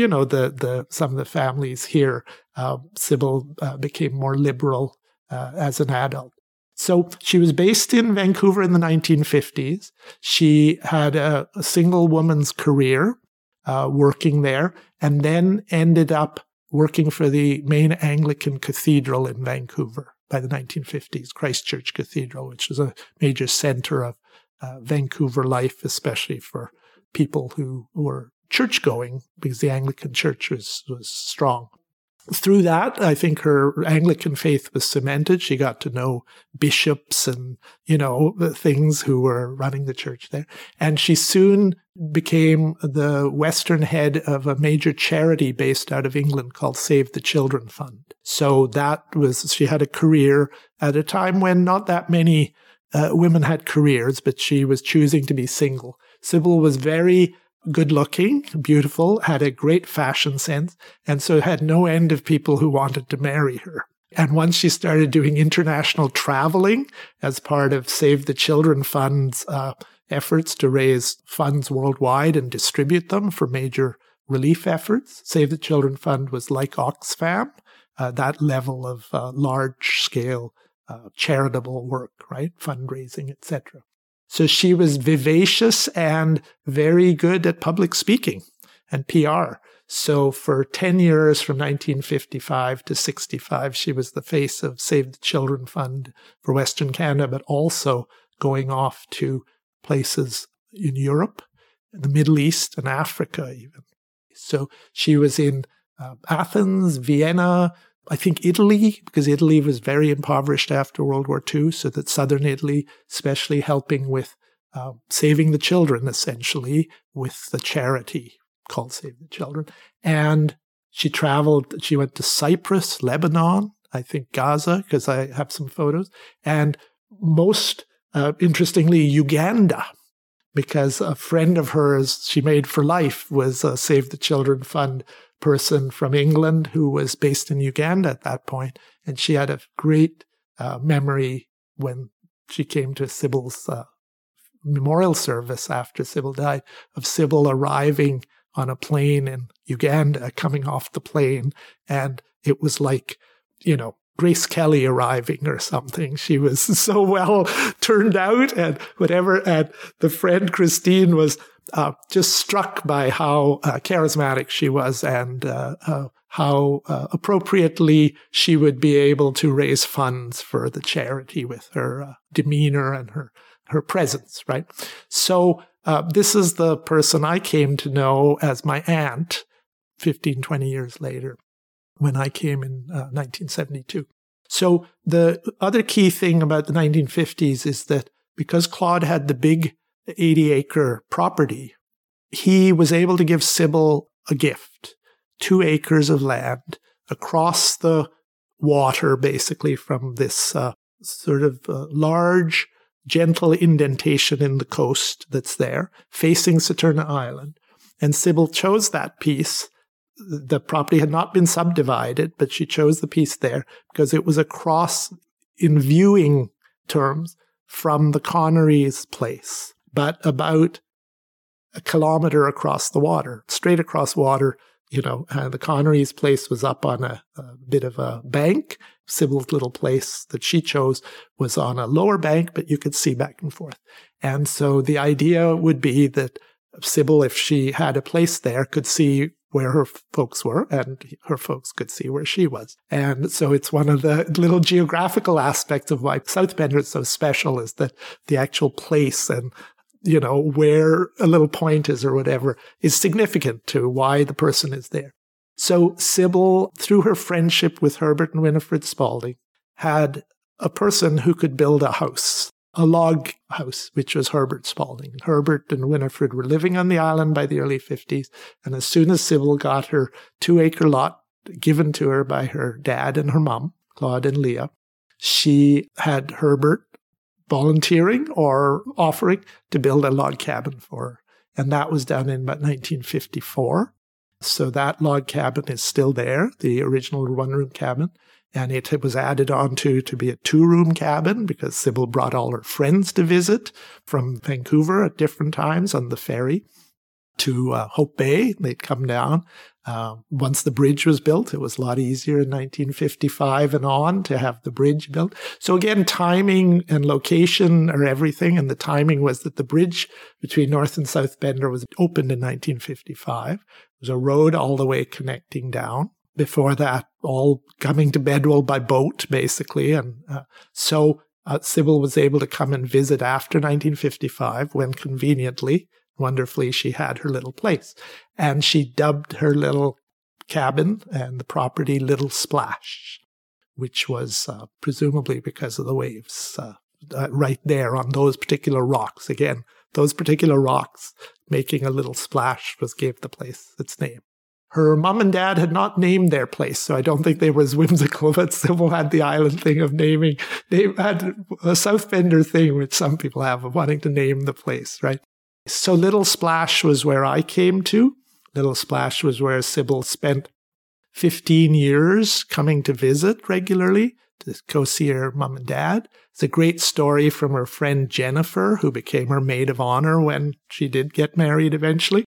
Speaker 2: some of the families here, Sybil became more liberal as an adult. So she was based in Vancouver in the 1950s. She had a single woman's career working there, and then ended up working for the main Anglican cathedral in Vancouver by the 1950s, Christchurch Cathedral, which is a major center of Vancouver life, especially for people who were church-going, because the Anglican church was strong. Through that, I think her Anglican faith was cemented. She got to know bishops and, things who were running the church there. And she soon became the Western head of a major charity based out of England called Save the Children Fund. So she had a career at a time when not that many women had careers, but she was choosing to be single. Sybil was very good-looking, beautiful, had a great fashion sense, and so had no end of people who wanted to marry her. And once she started doing international traveling as part of Save the Children Fund's efforts to raise funds worldwide and distribute them for major relief efforts, Save the Children Fund was like Oxfam, that level of large-scale charitable work, right? Fundraising, etc. So she was vivacious and very good at public speaking and PR. So for 10 years, from 1955 to 65, she was the face of Save the Children Fund for Western Canada, but also going off to places in Europe, the Middle East, and Africa even. So she was in Athens, Vienna, I think Italy, because Italy was very impoverished after World War II, so that southern Italy, especially helping with saving the children, essentially, with the charity called Save the Children. And she went to Cyprus, Lebanon, I think Gaza, because I have some photos, and most interestingly, Uganda, because a friend of hers she made for life was a Save the Children Fund person from England who was based in Uganda at that point. And she had a great memory when she came to Sybil's memorial service after Sybil died, of Sybil arriving on a plane in Uganda, coming off the plane. And it was like, Grace Kelly arriving or something. She was so well turned out and whatever. And the friend Christine was just struck by how charismatic she was and how appropriately she would be able to raise funds for the charity with her demeanor and her presence, right? So this is the person I came to know as my aunt 15, 20 years later, when I came in 1972. So the other key thing about the 1950s is that because Claude had the big 80-acre property, he was able to give Sybil a gift, 2 acres of land across the water, basically from this sort of large, gentle indentation in the coast that's there, facing Saturna Island. And Sybil chose that piece. The property had not been subdivided, but she chose the piece there because it was across, in viewing terms, from the Connerys' place, but about a kilometer across the water, straight across water, The Connerys' place was up on a bit of a bank. Sybil's little place that she chose was on a lower bank, but you could see back and forth. And so the idea would be that Sybil, if she had a place there, could see where her folks were, and her folks could see where she was. And so it's one of the little geographical aspects of why South Pender is so special, is that the actual place and where a little point is or whatever is significant to why the person is there. So Sybil, through her friendship with Herbert and Winifred Spalding, had a person who could build a house, a log house, which was Herbert Spalding. Herbert and Winifred were living on the island by the early 50s, and as soon as Sybil got her 2-acre lot given to her by her dad and her mom, Claude and Leah, she had Herbert volunteering or offering to build a log cabin for her. And that was done in about 1954. So that log cabin is still there, the original one-room cabin. And it was added on to be a 2-room cabin because Sybil brought all her friends to visit from Vancouver at different times on the ferry to Hope Bay. They'd come down. Once the bridge was built, it was a lot easier in 1955 and on to have the bridge built. So again, timing and location are everything. And the timing was that the bridge between North and South Pender was opened in 1955. It was a road all the way connecting down. Before that, all coming to Bedwell by boat, basically. And so Sybil was able to come and visit after 1955 when conveniently, wonderfully, she had her little place. And she dubbed her little cabin and the property Little Splash, which was presumably because of the waves right there on those particular rocks. Again, those particular rocks making a little splash gave the place its name. Her mom and dad had not named their place, so I don't think they were as whimsical, but Sybil had the island thing of naming. They had a South Pender thing, which some people have, of wanting to name the place, right? So Little Splash was where I came to. Little Splash was where Sybil spent 15 years coming to visit regularly to go see her mom and dad. It's a great story from her friend Jennifer, who became her maid of honor when she did get married eventually.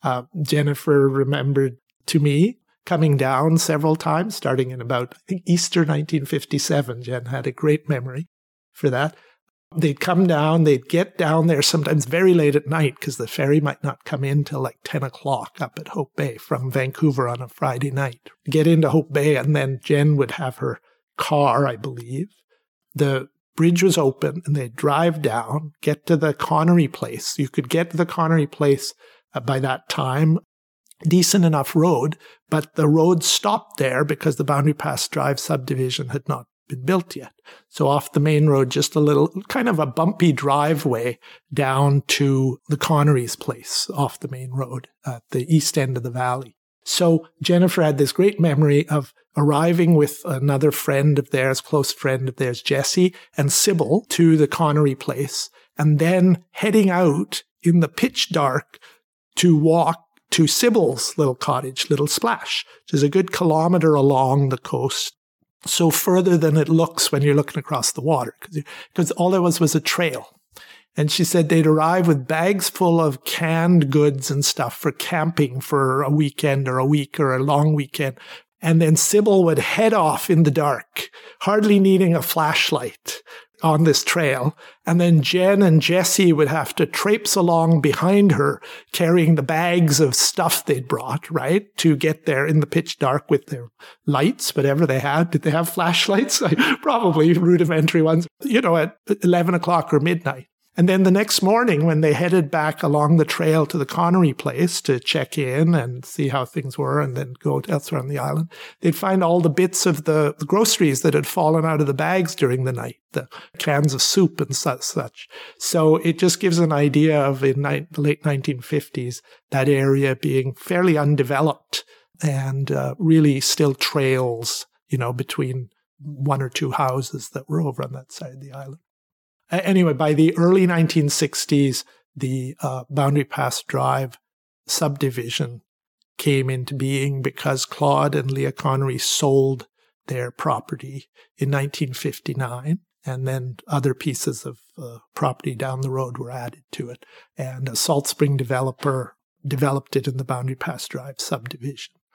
Speaker 2: Jennifer remembered to me coming down several times, starting in about, I think, Easter 1957. Jen had a great memory for that. They'd come down, they'd get down there sometimes very late at night because the ferry might not come in till like 10 o'clock up at Hope Bay from Vancouver on a Friday night. Get into Hope Bay, and then Jen would have her car, I believe. The bridge was open, and they'd drive down, get to the Connery place. You could get to the Connery place by that time, decent enough road, but the road stopped there because the Boundary Pass Drive subdivision had not been built yet. So off the main road, just a little, kind of a bumpy driveway down to the Connerys' place off the main road at the east end of the valley. So Jennifer had this great memory of arriving with another friend of theirs, close friend of theirs, Jessie, and Sybil to the Connery place, and then heading out in the pitch dark to walk to Sybil's little cottage, Little Splash, which is a good kilometer along the coast. So further than it looks when you're looking across the water, because all there was a trail. And she said they'd arrive with bags full of canned goods and stuff for camping for a weekend or a week or a long weekend. And then Sybil would head off in the dark, hardly needing a flashlight on this trail. And then Jen and Jessie would have to traipse along behind her, carrying the bags of stuff they'd brought, right, to get there in the pitch dark with their lights, whatever they had. Did they have flashlights? Probably rudimentary ones, at 11 o'clock or midnight. And then the next morning, when they headed back along the trail to the Connery place to check in and see how things were and then go elsewhere on the island, they'd find all the bits of the groceries that had fallen out of the bags during the night, the cans of soup and such. So it just gives an idea of, in the late 1950s, that area being fairly undeveloped and really still trails, between one or two houses that were over on that side of the island. Anyway, by the early 1960s, the Boundary Pass Drive subdivision came into being because Claude and Leah Connery sold their property in 1959, and then other pieces of property down the road were added to it. And a Salt Spring developer developed it in the Boundary Pass Drive subdivision.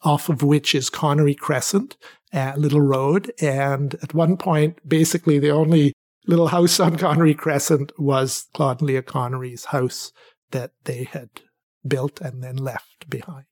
Speaker 2: off of which is Connery Crescent, a little road. And at one point, basically the only little house on Connery Crescent was Claude and Leah Connery's house that they had built and then left behind.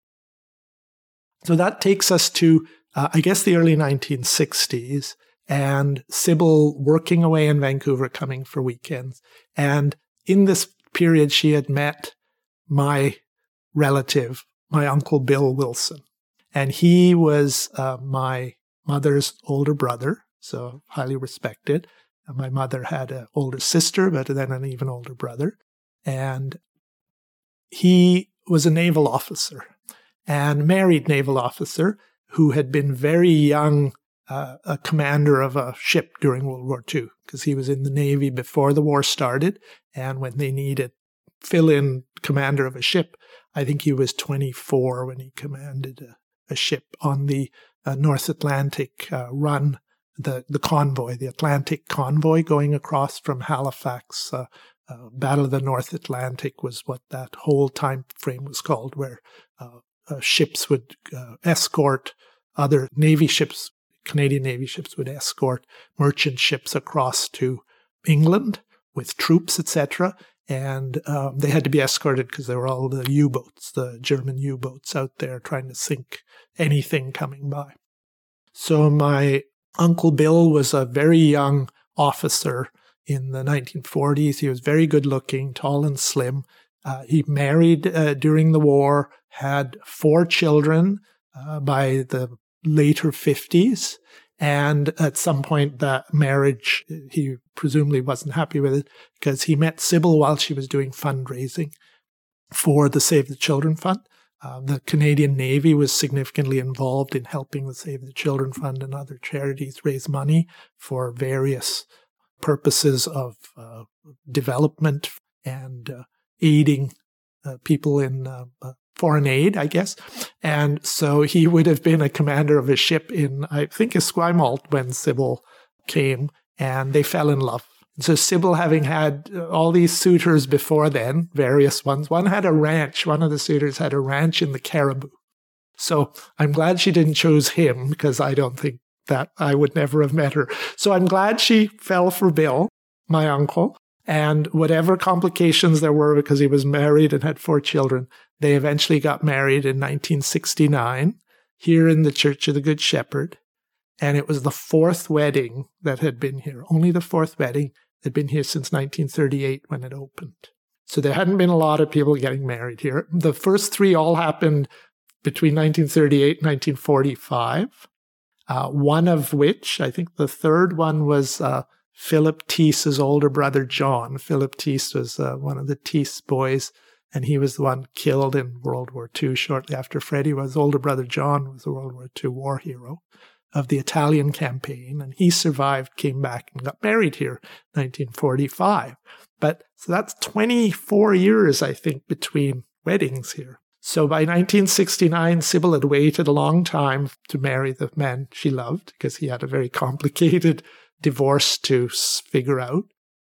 Speaker 2: So that takes us to, I guess, the early 1960s, and Sybil working away in Vancouver, coming for weekends. And in this period, she had met my relative, my Uncle Bill Wilson. And he was my mother's older brother, so highly respected. And my mother had an older sister, but then an even older brother. And he was a naval officer, and married naval officer who had been very young, a commander of a ship during World War II, because he was in the Navy before the war started. And when they needed fill-in commander of a ship, I think he was 24 when he commanded a ship on the North Atlantic run, the convoy, the Atlantic convoy going across from Halifax. Battle of the North Atlantic was what that whole time frame was called, where ships would escort other Navy ships, Canadian Navy ships would escort merchant ships across to England with troops, etc. And they had to be escorted because there were all the U-boats, the German U-boats out there trying to sink anything coming by. So my Uncle Bill was a very young officer in the 1940s. He was very good looking, tall and slim. He married during the war, had 4 children by the later 50s. And at some point, that marriage, he presumably wasn't happy with it, because he met Sybil while she was doing fundraising for the Save the Children Fund. The Canadian Navy was significantly involved in helping the Save the Children Fund and other charities raise money for various purposes of development and aiding people in foreign aid, I guess. And so he would have been a commander of a ship in, I think, Esquimalt when Sybil came, and they fell in love. So Sybil, having had all these suitors before then, various ones, one had a ranch, one of the suitors had a ranch in the Caribou. So I'm glad she didn't choose him, because I don't think that I would never have met her. So I'm glad she fell for Bill, my uncle, and whatever complications there were, because he was married and had 4 children, they eventually got married in 1969 here in the Church of the Good Shepherd. And it was the 4th wedding that had been here, only the 4th wedding that had been here since 1938 when it opened. So there hadn't been a lot of people getting married here. The first 3 all happened between 1938 and 1945. One of which, I think the third one was Philip Teese's older brother, John. Philip Teese was one of the Teese boys, and he was the one killed in World War II shortly after Freddie was. His older brother, John, was a World War II war hero of the Italian campaign, and he survived, came back, and got married here in 1945. But so that's 24 years, I think, between weddings here. So by 1969, Sybil had waited a long time to marry the man she loved, because he had a very complicated divorce to figure out.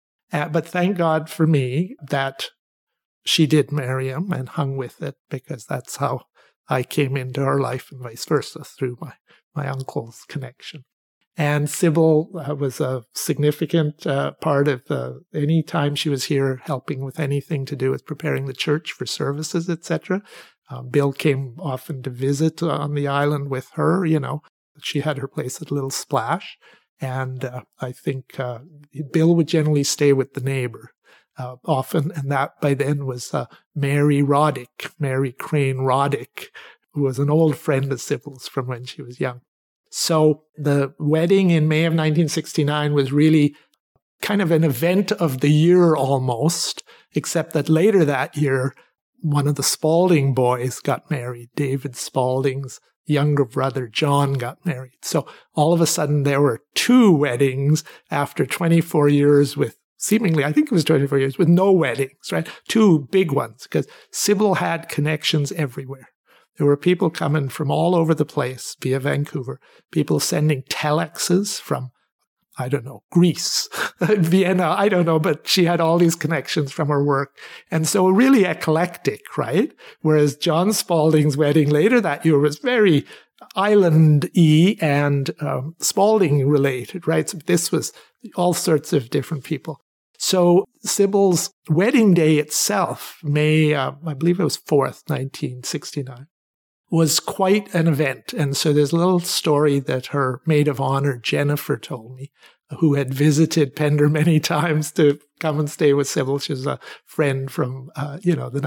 Speaker 2: But thank God for me that she did marry him and hung with it, because that's how I came into her life, and vice versa through my uncle's connection. And Sybil was a significant part of any time she was here, helping with anything to do with preparing the church for services, etc. Bill came often to visit on the island with her. You know, she had her place at Little Splash. And I think Bill would generally stay with the neighbor often. And that by then was Mary Roddick, Mary Crane Roddick, who was an old friend of Sybil's from when she was young. So the wedding in May of 1969 was really kind of an event of the year almost, except that later that year, one of the Spalding boys got married. David Spalding's younger brother, John, got married. So all of a sudden there were 2 weddings after 24 years with seemingly, I think it was 24 years, with no weddings, right? 2 big ones, because Sybil had connections everywhere. There were people coming from all over the place via Vancouver, people sending telexes from I don't know, Greece, Vienna, I don't know, but she had all these connections from her work. And so really eclectic, right? Whereas John Spalding's wedding later that year was very island-y and Spalding related, right? So this was all sorts of different people. So Sybil's wedding day itself, May, I believe it was 4th, 1969, was quite an event. And so there's a little story that her maid of honor, Jennifer, told me, who had visited Pender many times to come and stay with Sybil. She was a friend from, the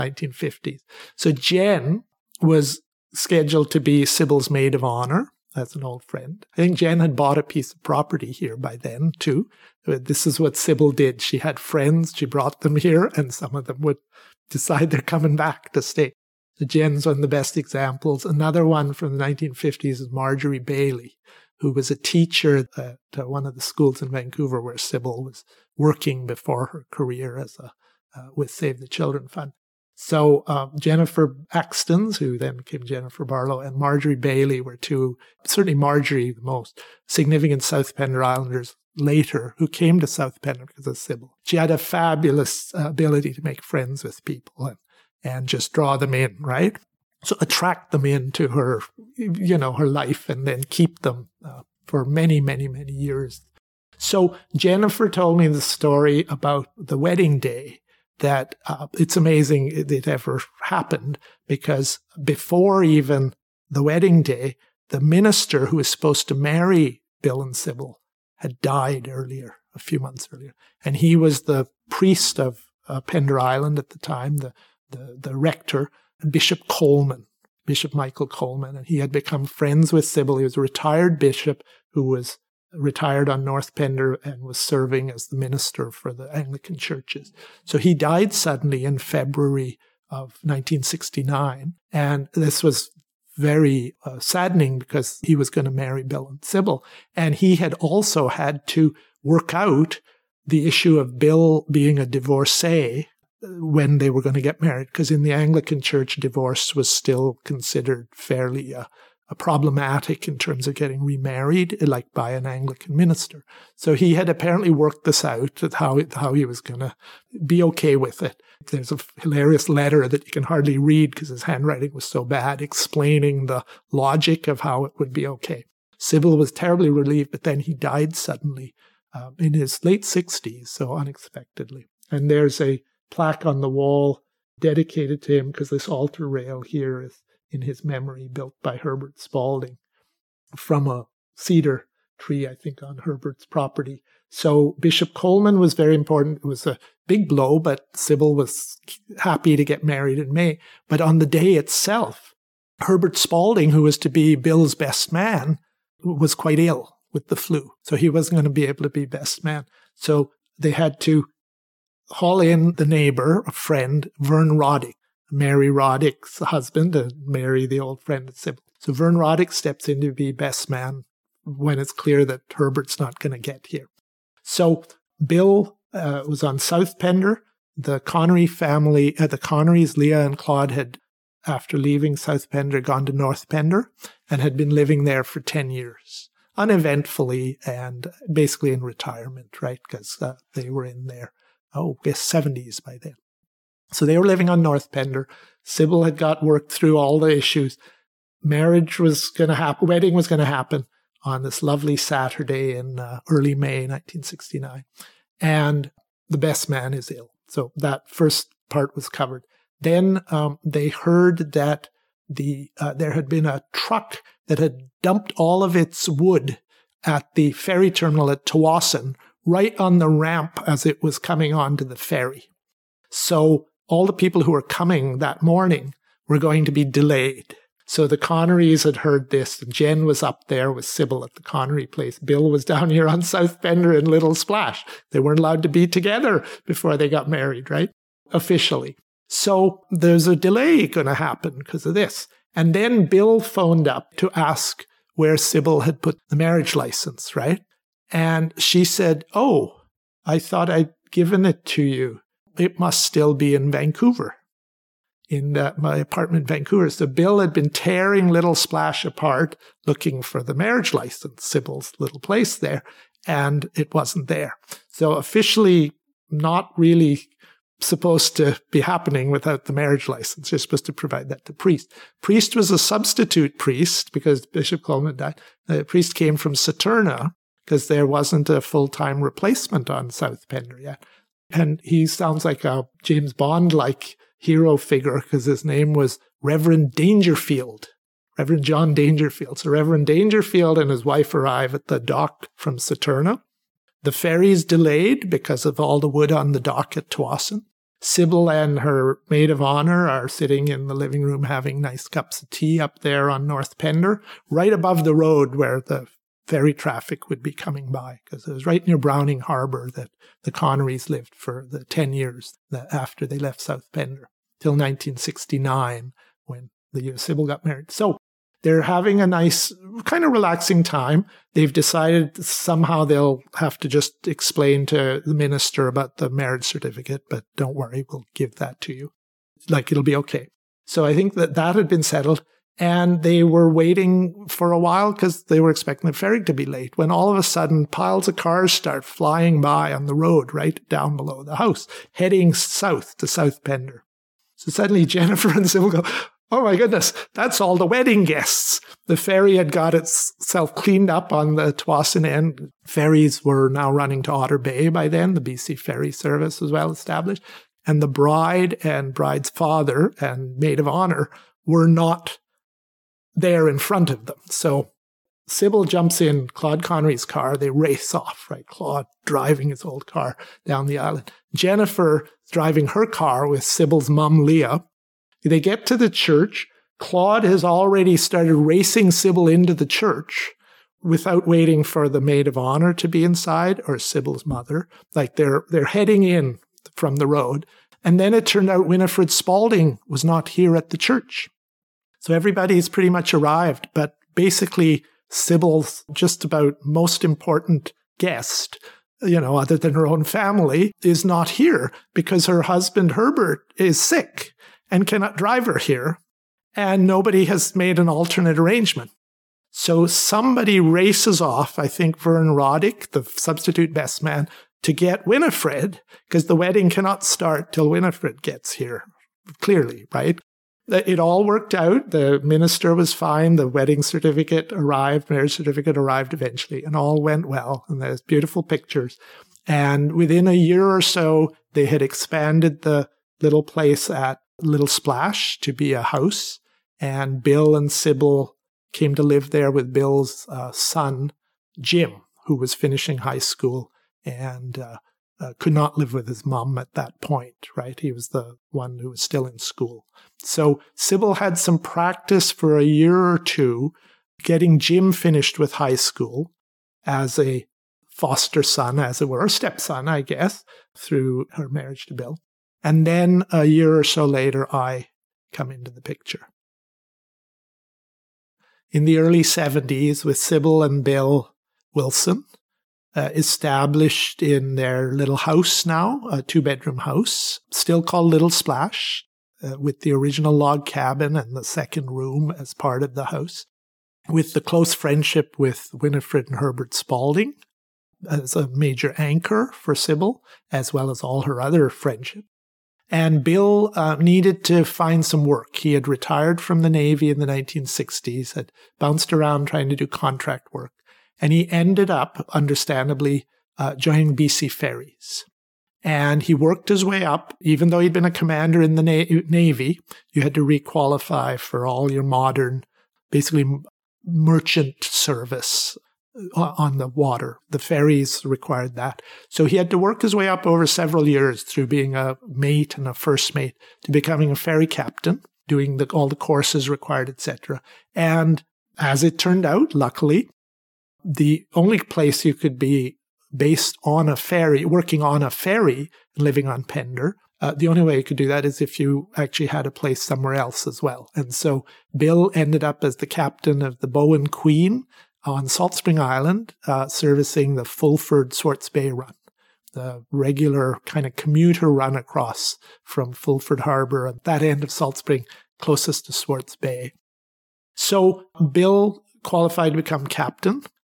Speaker 2: 1950s. So Jen was scheduled to be Sybil's maid of honor. That's an old friend. I think Jen had bought a piece of property here by then, too. This is what Sybil did. She had friends. She brought them here, and some of them would decide they're coming back to stay. So Jen's one of the best examples. Another one from the 1950s is Marjorie Bailey, who was a teacher at one of the schools in Vancouver where Sybil was working before her career as with Save the Children Fund. So Jennifer Axtons, who then became Jennifer Barlow, and Marjorie Bailey were two, certainly Marjorie the most significant South Pender Islanders later, who came to South Pender because of Sybil. She had a fabulous ability to make friends with people and just draw them in, right? So attract them into her, her life and then keep them for many, many, many years. So Jennifer told me the story about the wedding day, that it's amazing it ever happened, because before even the wedding day, the minister who was supposed to marry Bill and Sybil had died earlier, a few months earlier. And he was the priest of Pender Island at the time, the rector, Bishop Coleman, Bishop Michael Coleman. And he had become friends with Sybil. He was a retired bishop who was retired on North Pender and was serving as the minister for the Anglican churches. So he died suddenly in February of 1969. And this was very saddening because he was going to marry Bill and Sybil. And he had also had to work out the issue of Bill being a divorcee when they were going to get married, because in the Anglican Church, divorce was still considered fairly problematic in terms of getting remarried, like by an Anglican minister. So he had apparently worked this out, how he was going to be okay with it. There's a hilarious letter that you can hardly read because his handwriting was so bad, explaining the logic of how it would be okay. Sybil was terribly relieved, but then he died suddenly in his late 60s, so unexpectedly. And there's a plaque on the wall dedicated to him because this altar rail here is in his memory, built by Herbert Spalding from a cedar tree, I think, on Herbert's property. So Bishop Coleman was very important. It was a big blow, but Sybil was happy to get married in May. But on the day itself, Herbert Spalding, who was to be Bill's best man, was quite ill with the flu. So he wasn't going to be able to be best man. So they had to haul in the neighbor, a friend, Vern Roddick, Mary Roddick's husband, and Mary, the old friend of Sybil. So Vern Roddick steps in to be best man when it's clear that Herbert's not going to get here. So Bill was on South Pender. The Connery family, the Connerys, Leah and Claude, had, after leaving South Pender, gone to North Pender and had been living there for 10 years, uneventfully and basically in retirement, right? Because they were in their, 70s by then. So they were living on North Pender. Sybil had got worked through all the issues. Marriage was going to happen, wedding was going to happen on this lovely Saturday in early May 1969. And the best man is ill. So that first part was covered. Then they heard that there had been a truck that had dumped all of its wood at the ferry terminal at Tawasin, right on the ramp as it was coming onto the ferry. So all the people who were coming that morning were going to be delayed. So the Connerys had heard this, and Jen was up there with Sybil at the Connery place. Bill was down here on South Pender in Little Splash. They weren't allowed to be together before they got married, right? Officially. So there's a delay going to happen because of this. And then Bill phoned up to ask where Sybil had put the marriage license, right? And she said, "Oh, I thought I'd given it to you. It must still be in Vancouver, in my apartment in Vancouver." So Bill had been tearing Little Splash apart, looking for the marriage license, Sybil's little place there. and it wasn't there. So officially not really supposed to be happening without the marriage license. You're supposed to provide that to priest. Priest was a substitute priest because Bishop Coleman died. The priest came from Saturna because there wasn't a full-time replacement on South Pender yet. And he sounds like a James Bond-like hero figure because his name was Reverend Dangerfield, Reverend John Dangerfield. So Reverend Dangerfield and his wife arrive at the dock from Saturna. The ferry's delayed because of all the wood on the dock at Tsawwassen. Sybil and her maid of honor are sitting in the living room having nice cups of tea up there on North Pender, right above the road where the ferry traffic would be coming by, because it was right near Browning Harbor that the Connerys lived for the 10 years after they left South Pender, till 1969, when the year Sybil got married. So they're having a nice, kind of relaxing time. They've decided somehow they'll have to just explain to the minister about the marriage certificate, but don't worry, we'll give that to you. Like, it'll be okay. So I think that had been settled, and they were waiting for a while because they were expecting the ferry to be late, when all of a sudden piles of cars start flying by on the road right down below the house, heading south to South Pender. So suddenly Jennifer and Sybil go, oh my goodness, that's all the wedding guests. The ferry had got itself cleaned up on the Tsawwassen end. Ferries were now running to Otter Bay by then. The BC ferry service was well established. And the bride and bride's father and maid of honor were not there in front of them. So Sybil jumps in Claude Connery's car. They race off, right? Claude driving his old car down the island. Jennifer driving her car with Sybil's mum, Leah. They get to the church. Claude has already started racing Sybil into the church without waiting for the maid of honor to be inside or Sybil's mother. Like they're heading in from the road. And then it turned out Winifred Spalding was not here at the church. So everybody's pretty much arrived, but basically Sybil's just about most important guest, other than her own family, is not here because her husband Herbert is sick and cannot drive her here, and nobody has made an alternate arrangement. So somebody races off, I think Vern Roddick, the substitute best man, to get Winifred, because the wedding cannot start till Winifred gets here, clearly, right? It all worked out. The minister was fine. The wedding certificate arrived, marriage certificate arrived eventually, and all went well. And there's beautiful pictures. And within a year or so, they had expanded the little place at Little Splash to be a house, and Bill and Sybil came to live there with Bill's son, Jim, who was finishing high school and could not live with his mom at that point, right? He was the one who was still in school. So Sybil had some practice for a year or two getting Jim finished with high school as a foster son, as it were, a stepson, I guess, through her marriage to Bill. And then a year or so later, I come into the picture. In the early 70s, with Sybil and Bill Wilson, established in their little house now, a 2-bedroom house, still called Little Splash, with the original log cabin and the second room as part of the house, with the close friendship with Winifred and Herbert Spalding as a major anchor for Sybil, as well as all her other friendship. And Bill needed to find some work. He had retired from the Navy in the 1960s, had bounced around trying to do contract work. And he ended up, understandably, joining BC Ferries. And he worked his way up. Even though he'd been a commander in the Navy, you had to requalify for all your modern, basically merchant service on the water. The ferries required that. So he had to work his way up over several years through being a mate and a first mate to becoming a ferry captain, doing all the courses required, etc. And as it turned out, luckily, the only place you could be based on a ferry, working on a ferry, and living on Pender, the only way you could do that is if you actually had a place somewhere else as well. And so Bill ended up as the captain of the Bowen Queen on Salt Spring Island, servicing the Fulford Swartz Bay run, the regular kind of commuter run across from Fulford Harbor at that end of Salt Spring, closest to Swartz Bay. So Bill qualified to become captain.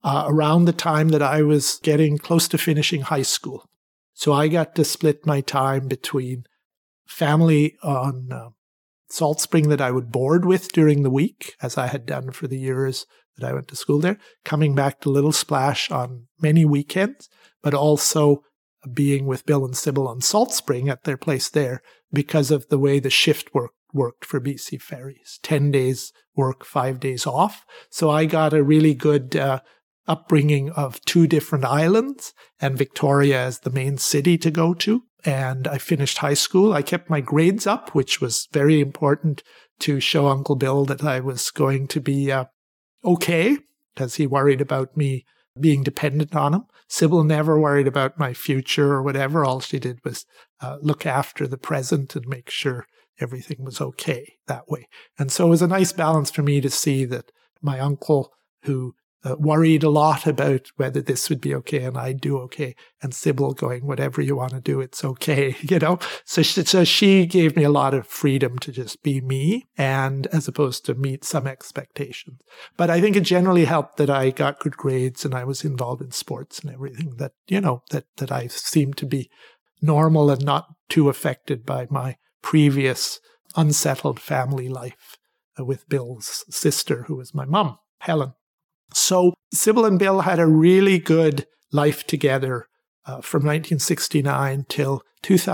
Speaker 2: around the time that I was getting close to finishing high school. So I got to split my time between family on Salt Spring that I would board with during the week, as I had done for the years that I went to school there, coming back to Little Splash on many weekends, but also being with Bill and Sybil on Salt Spring at their place there because of the way the shift worked for BC Ferries. 10 days work, 5 days off. So I got a really good upbringing of 2 different islands and Victoria as the main city to go to. And I finished high school. I kept my grades up, which was very important to show Uncle Bill that I was going to be okay, because he worried about me being dependent on him. Sybil never worried about my future or whatever. All she did was look after the present and make sure everything was okay that way. And so it was a nice balance for me to see that my uncle, who worried a lot about whether this would be okay and I'd do okay, and Sybil going, whatever you want to do, it's okay, you know. So she gave me a lot of freedom to just be me, and as opposed to meet some expectations. But I think it generally helped that I got good grades and I was involved in sports and everything, that, you know, that I seemed to be normal and not too affected by my previous unsettled family life with Bill's sister, who was my mom, Helen. So Sybil and Bill had a really good life together from 1969 till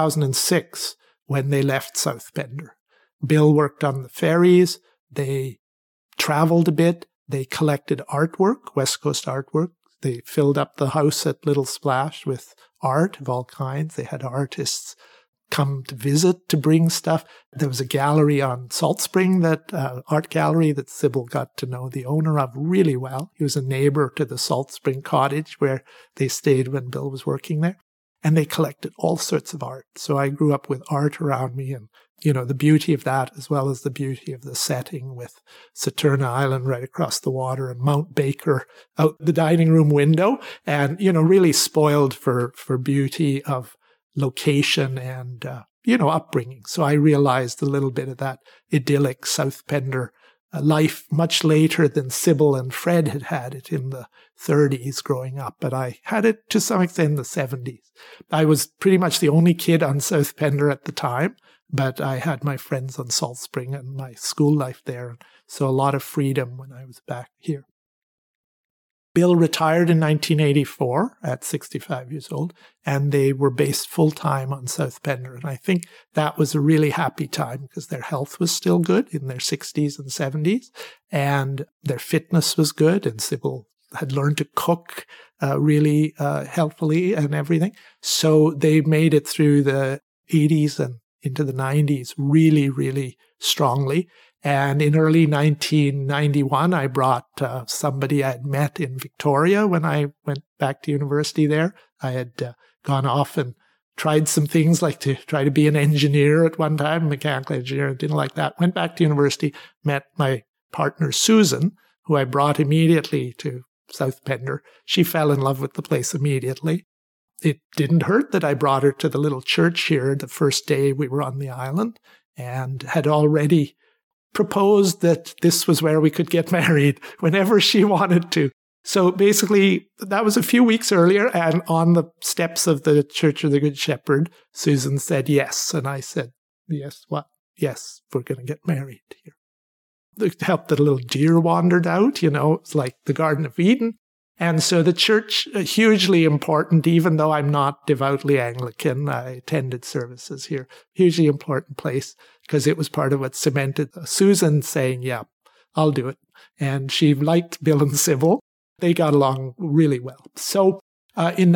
Speaker 2: 2006 when they left South Pender. Bill worked on the ferries. They traveled a bit. They collected artwork, West Coast artwork. They filled up the house at Little Splash with art of all kinds. They had artists come to visit to bring stuff. There was a gallery on Salt Spring, that art gallery that Sybil got to know the owner of really well. He was a neighbor to the Salt Spring cottage where they stayed when Bill was working there. And they collected all sorts of art. So I grew up with art around me, and, you know, the beauty of that, as well as the beauty of the setting with Saturna Island right across the water and Mount Baker out the dining room window, and, you know, really spoiled for beauty of location and, upbringing. So I realized a little bit of that idyllic South Pender life much later than Sybil and Fred had it in the 30s growing up, but I had it to some extent in the 70s. I was pretty much the only kid on South Pender at the time, but I had my friends on Salt Spring and my school life there, so a lot of freedom when I was back here. Bill retired in 1984 at 65 years old, and they were based full-time on South Pender. And I think that was a really happy time because their health was still good in their 60s and 70s, and their fitness was good, and Sybil had learned to cook really healthfully and everything. So they made it through the 80s and into the 90s really, really strongly. And in early 1991, I brought somebody I had met in Victoria when I went back to university there. I had gone off and tried some things, like to try to be an engineer at one time, mechanical engineer, didn't like that. Went back to university, met my partner Susan, who I brought immediately to South Pender. She fell in love with the place immediately. It didn't hurt that I brought her to the little church here the first day we were on the island, and had already proposed that this was where we could get married whenever she wanted to. So basically, that was a few weeks earlier, and on the steps of the Church of the Good Shepherd, Susan said yes. And I said, yes, what? Yes, we're going to get married here. It helped that a little deer wandered out, it's like the Garden of Eden. And so the church, hugely important, even though I'm not devoutly Anglican, I attended services here, hugely important place, because it was part of what cemented Susan saying, yeah, I'll do it. And she liked Bill and Sybil. They got along really well. So in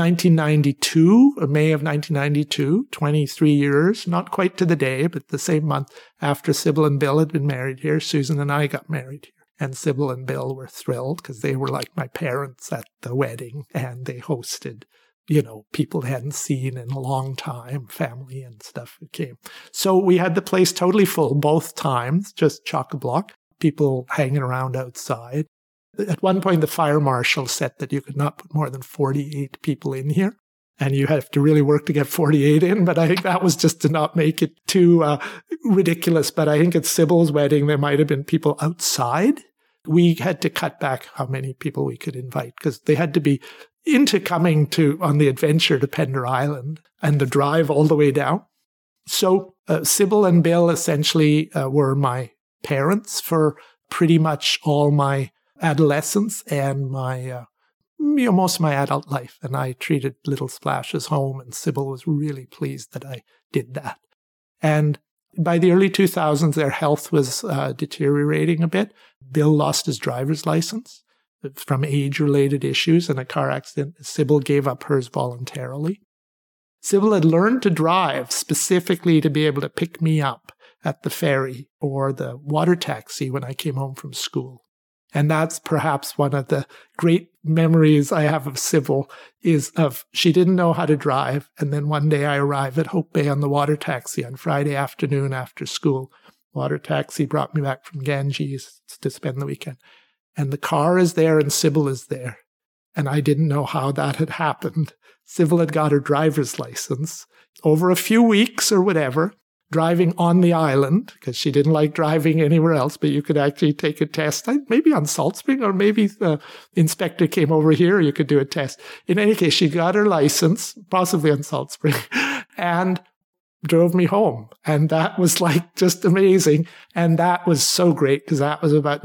Speaker 2: 1992, May of 1992, 23 years, not quite to the day, but the same month after Sybil and Bill had been married here, Susan and I got married here. And Sybil and Bill were thrilled because they were like my parents at the wedding, and they hosted, people they hadn't seen in a long time, family and stuff who came. So we had the place totally full both times, just chock-a-block, people hanging around outside. At one point, the fire marshal said that you could not put more than 48 people in here, and you have to really work to get 48 in, but I think that was just to not make it too ridiculous. But I think at Sybil's wedding, there might have been people outside we had to cut back how many people we could invite because they had to be into coming on the adventure to Pender Island and the drive all the way down. So Sybil and Bill essentially were my parents for pretty much all my adolescence and my most of my adult life. And I treated Little Splash as home, and Sybil was really pleased that I did that. And by the early 2000s, their health was deteriorating a bit. Bill lost his driver's license from age-related issues in a car accident. Sybil gave up hers voluntarily. Sybil had learned to drive specifically to be able to pick me up at the ferry or the water taxi when I came home from school. And that's perhaps one of the great memories I have of Sybil she didn't know how to drive. And then one day I arrived at Hope Bay on the water taxi on Friday afternoon after school. Water taxi brought me back from Ganges to spend the weekend. And the car is there and Sybil is there. And I didn't know how that had happened. Sybil had got her driver's license over a few weeks or whatever, driving on the island, because she didn't like driving anywhere else, but you could actually take a test, maybe on Salt Spring, or maybe the inspector came over here, you could do a test. In any case, she got her license, possibly on Salt Spring, and drove me home. And that was like just amazing. And that was so great because that was about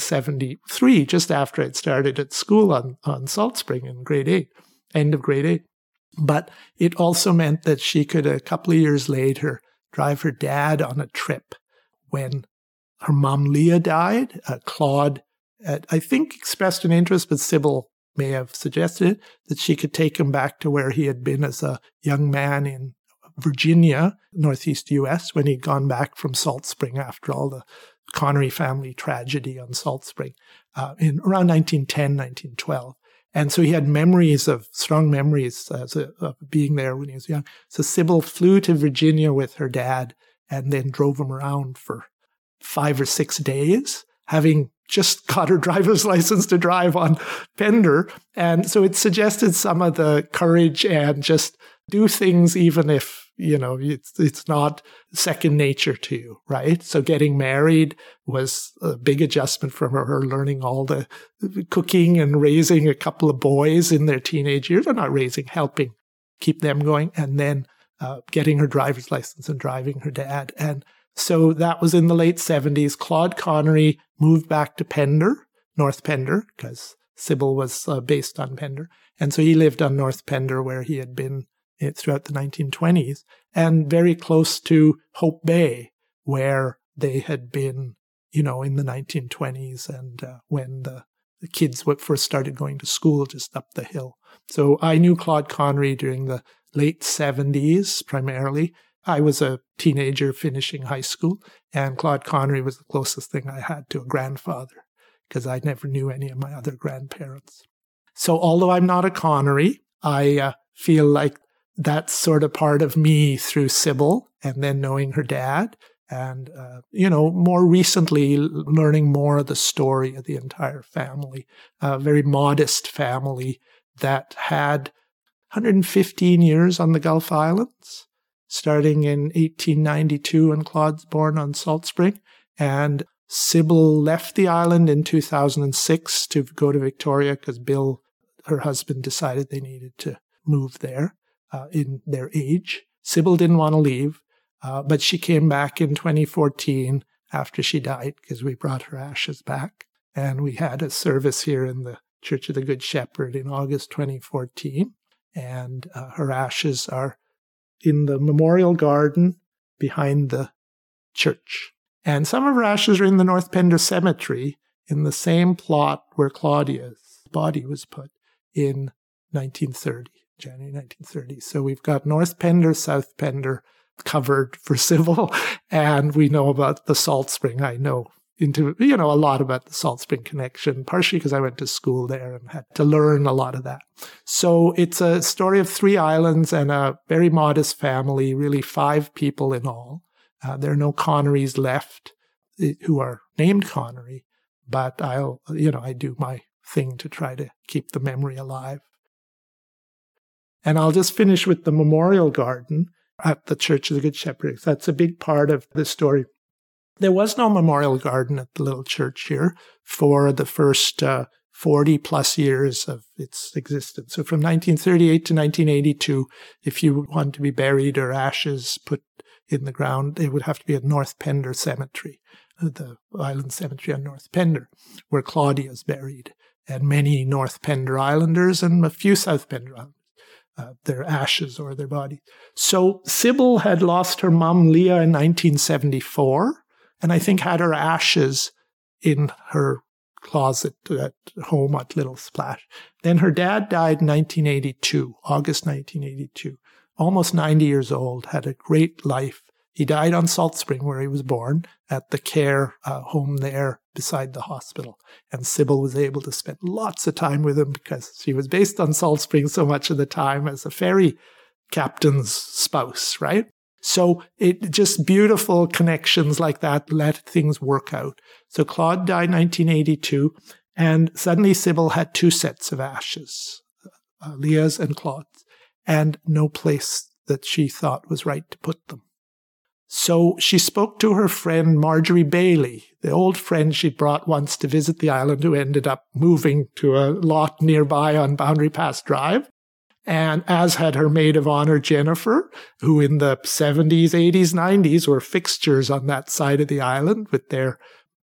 Speaker 2: 1973, just after I'd started at school on Salt Spring in grade 8, end of grade 8. But it also meant that she could, a couple of years later, drive her dad on a trip when her mom Leah died. Claude, I think, expressed an interest, but Sybil may have suggested it, that she could take him back to where he had been as a young man in Virginia, northeast U.S., when he'd gone back from Salt Spring after all the Connery family tragedy on Salt Spring in around 1910, 1912. And so he had strong memories of being there when he was young. So Sybil flew to Virginia with her dad and then drove him around for 5 or 6 days, having just got her driver's license to drive on Pender. And so it suggested some of the courage and just do things even if, it's not second nature to you, right? So getting married was a big adjustment for her learning all the cooking and raising a couple of boys in their teenage years, or not raising, helping keep them going, and then getting her driver's license and driving her dad. And so that was in the late 70s. Claude Connery moved back to Pender, North Pender, because Sybil was based on Pender. And so he lived on North Pender where he had been throughout the 1920s, and very close to Hope Bay, where they had been, in the 1920s and when the kids first started going to school just up the hill. So I knew Claude Connery during the late 70s primarily. I was a teenager finishing high school, and Claude Connery was the closest thing I had to a grandfather, because I never knew any of my other grandparents. So although I'm not a Connery, I feel like that's sort of part of me through Sybil, and then knowing her dad, and, more recently learning more of the story of the entire family. A very modest family that had 115 years on the Gulf Islands, starting in 1892 when Claude's born on Salt Spring. And Sybil left the island in 2006 to go to Victoria because Bill, her husband, decided they needed to move there. In their age. Sybil didn't want to leave, but she came back in 2014 after she died because we brought her ashes back. And we had a service here in the Church of the Good Shepherd in August 2014. And her ashes are in the memorial garden behind the church. And some of her ashes are in the North Pender Cemetery in the same plot where Claudia's body was put in 1930. January 1930. So we've got North Pender, South Pender covered for Sybil, and we know about the Salt Spring. I know a lot about the Salt Spring connection, partially because I went to school there and had to learn a lot of that. So it's a story of 3 islands and a very modest family, really 5 people in all. There are no Connerys left who are named Connery, but I do my thing to try to keep the memory alive. And I'll just finish with the memorial garden at the Church of the Good Shepherd. That's a big part of the story. There was no memorial garden at the little church here for the first 40 plus years of its existence. So from 1938 to 1982, if you wanted to be buried or ashes put in the ground, it would have to be at North Pender Cemetery, the island cemetery on North Pender, where Claudia's buried, and many North Pender Islanders and a few South Pender Islanders. Their ashes or their bodies. So Sybil had lost her mum, Leah, in 1974, and I think had her ashes in her closet at home at Little Splash. Then her dad died in 1982, August 1982, almost 90 years old, had a great life. He died on Salt Spring, where he was born, at the care home there beside the hospital. And Sybil was able to spend lots of time with him because she was based on Salt Spring so much of the time as a ferry captain's spouse, right? So it just beautiful connections like that let things work out. So Claude died in 1982, and suddenly Sybil had two sets of ashes, Leah's and Claude's, and no place that she thought was right to put them. So she spoke to her friend Marjorie Bailey, the old friend she'd brought once to visit the island, who ended up moving to a lot nearby on Boundary Pass Drive. And as had her maid of honor, Jennifer, who in the 70s, 80s, 90s were fixtures on that side of the island with their,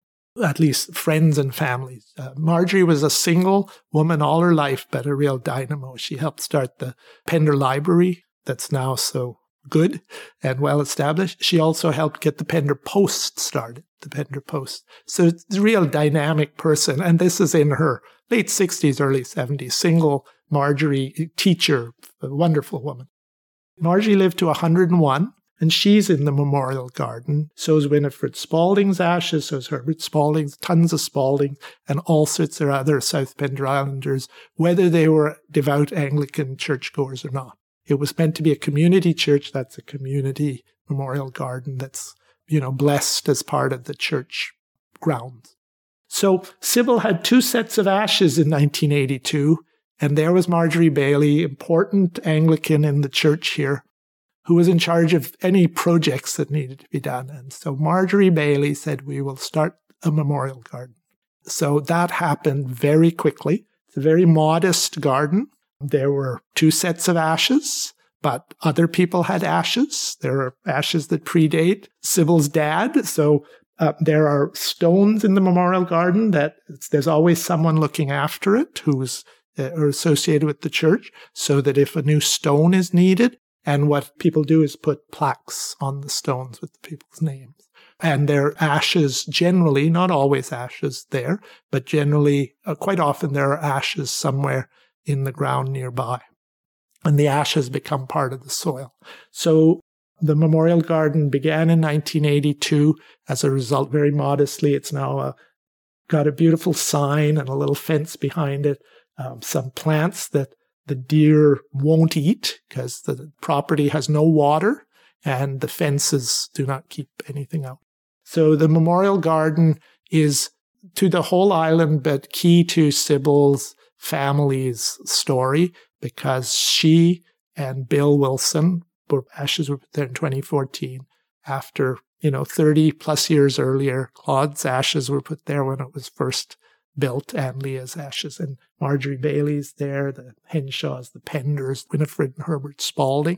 Speaker 2: at least, friends and families. Marjorie was a single woman all her life, but a real dynamo. She helped start the Pender Library that's now so good and well established. She also helped get the Pender Post started, the Pender Post. So it's a real dynamic person. And this is in her late 60s, early 70s, single Marjorie, teacher, a wonderful woman. Marjorie lived to 101, and she's in the memorial garden. So is Winifred Spalding's ashes, so is Herbert Spalding's, tons of Spalding, and all sorts of other South Pender Islanders, whether they were devout Anglican churchgoers or not. It was meant to be a community church. That's a community memorial garden that's, blessed as part of the church grounds. So Sybil had two sets of ashes in 1982, and there was Marjorie Bailey, important Anglican in the church here, who was in charge of any projects that needed to be done. And so Marjorie Bailey said, we will start a memorial garden. So that happened very quickly. It's a very modest garden. There were two sets of ashes, but other people had ashes. There are ashes that predate Sybil's dad. So there are stones in the memorial garden that there's always someone looking after it who's associated with the church, so that if a new stone is needed, and what people do is put plaques on the stones with the people's names. And there are ashes generally, not always ashes there, but generally, quite often there are ashes somewhere in the ground nearby. And the ashes become part of the soil. So the memorial garden began in 1982. As a result, very modestly, it's now got a beautiful sign and a little fence behind it, some plants that the deer won't eat because the property has no water and the fences do not keep anything out. So the memorial garden is to the whole island, but key to Sybil's family's story, because she and Bill Wilson, ashes were put there in 2014 after, 30 plus years earlier. Claude's ashes were put there when it was first built, and Leah's ashes, and Marjorie Bailey's there, the Henshaws, the Penders, Winifred and Herbert Spalding.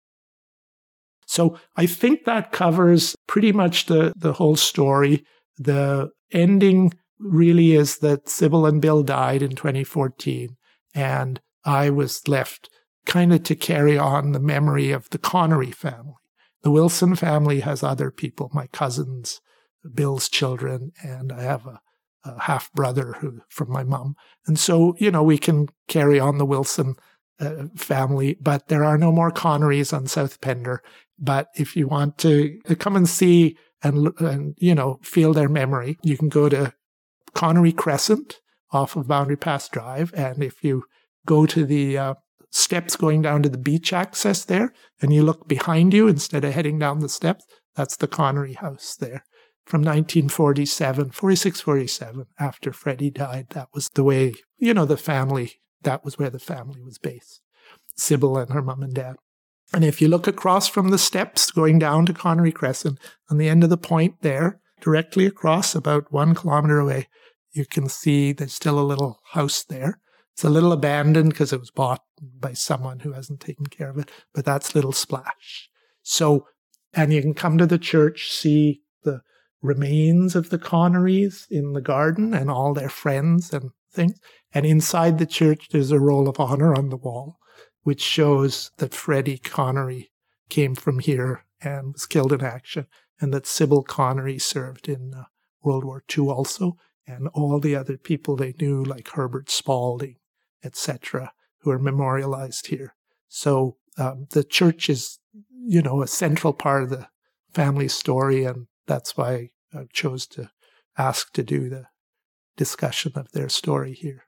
Speaker 2: So I think that covers pretty much the whole story. The ending really is that Sybil and Bill died in 2014, and I was left kind of to carry on the memory of the Connery family. The Wilson family has other people, my cousins, Bill's children, and I have a half-brother from my mom. And so, we can carry on the Wilson family, but there are no more Connerys on South Pender. But if you want to come and see and feel their memory, you can go to Connery Crescent off of Boundary Pass Drive. And if you go to the steps going down to the beach access there, and you look behind you instead of heading down the steps, that's the Connery house there. From 1947, 46, 47, after Freddie died, that was the way, the family, that was where the family was based. Sybil and her mom and dad. And if you look across from the steps going down to Connery Crescent, on the end of the point there, directly across, about 1 kilometer away, you can see there's still a little house there. It's a little abandoned because it was bought by someone who hasn't taken care of it, but that's Little Splash. So, and you can come to the church, see the remains of the Connerys in the garden and all their friends and things. And inside the church, there's a roll of honor on the wall, which shows that Freddie Connery came from here and was killed in action, and that Sybil Connery served in World War II also, and all the other people they knew, like Herbert Spalding, etc., who are memorialized here. So the church is, a central part of the family story, and that's why I chose to ask to do the discussion of their story here.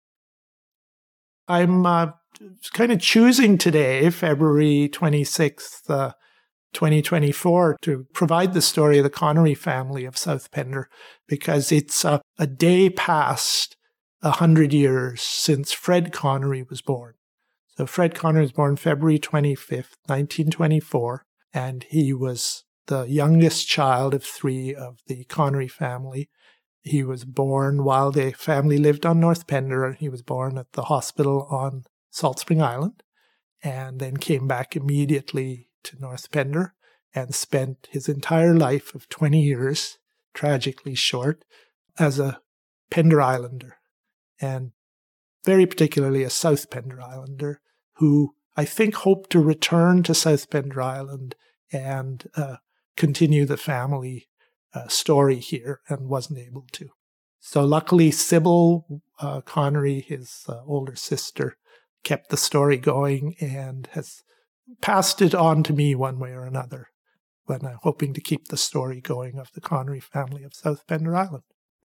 Speaker 2: I'm kind of choosing today, February 26th, 2024, to provide the story of the Connery family of South Pender, because it's a day past 100 years since Fred Connery was born. So Fred Connery was born February 25th, 1924, and he was the youngest child of 3 of the Connery family. He was born while the family lived on North Pender, and he was born at the hospital on Salt Spring Island, and then came back immediately to North Pender and spent his entire life of 20 years, tragically short, as a Pender Islander, and very particularly a South Pender Islander, who I think hoped to return to South Pender Island and continue the family story here, and wasn't able to. So luckily, Sybil Connery, his older sister, kept the story going and has passed it on to me one way or another, when I'm hoping to keep the story going of the Connery family of South Pender Island.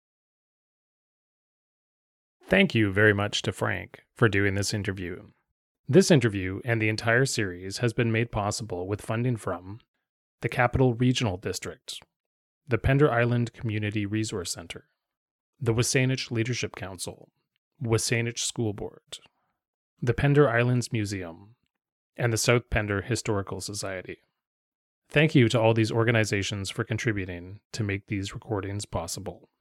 Speaker 1: Thank you very much to Frank for doing this interview. This interview and the entire series has been made possible with funding from the Capital Regional District, the Pender Island Community Resource Center, the Wasatch Leadership Council, Wasatch School Board, the Pender Islands Museum, and the South Pender Historical Society. Thank you to all these organizations for contributing to make these recordings possible.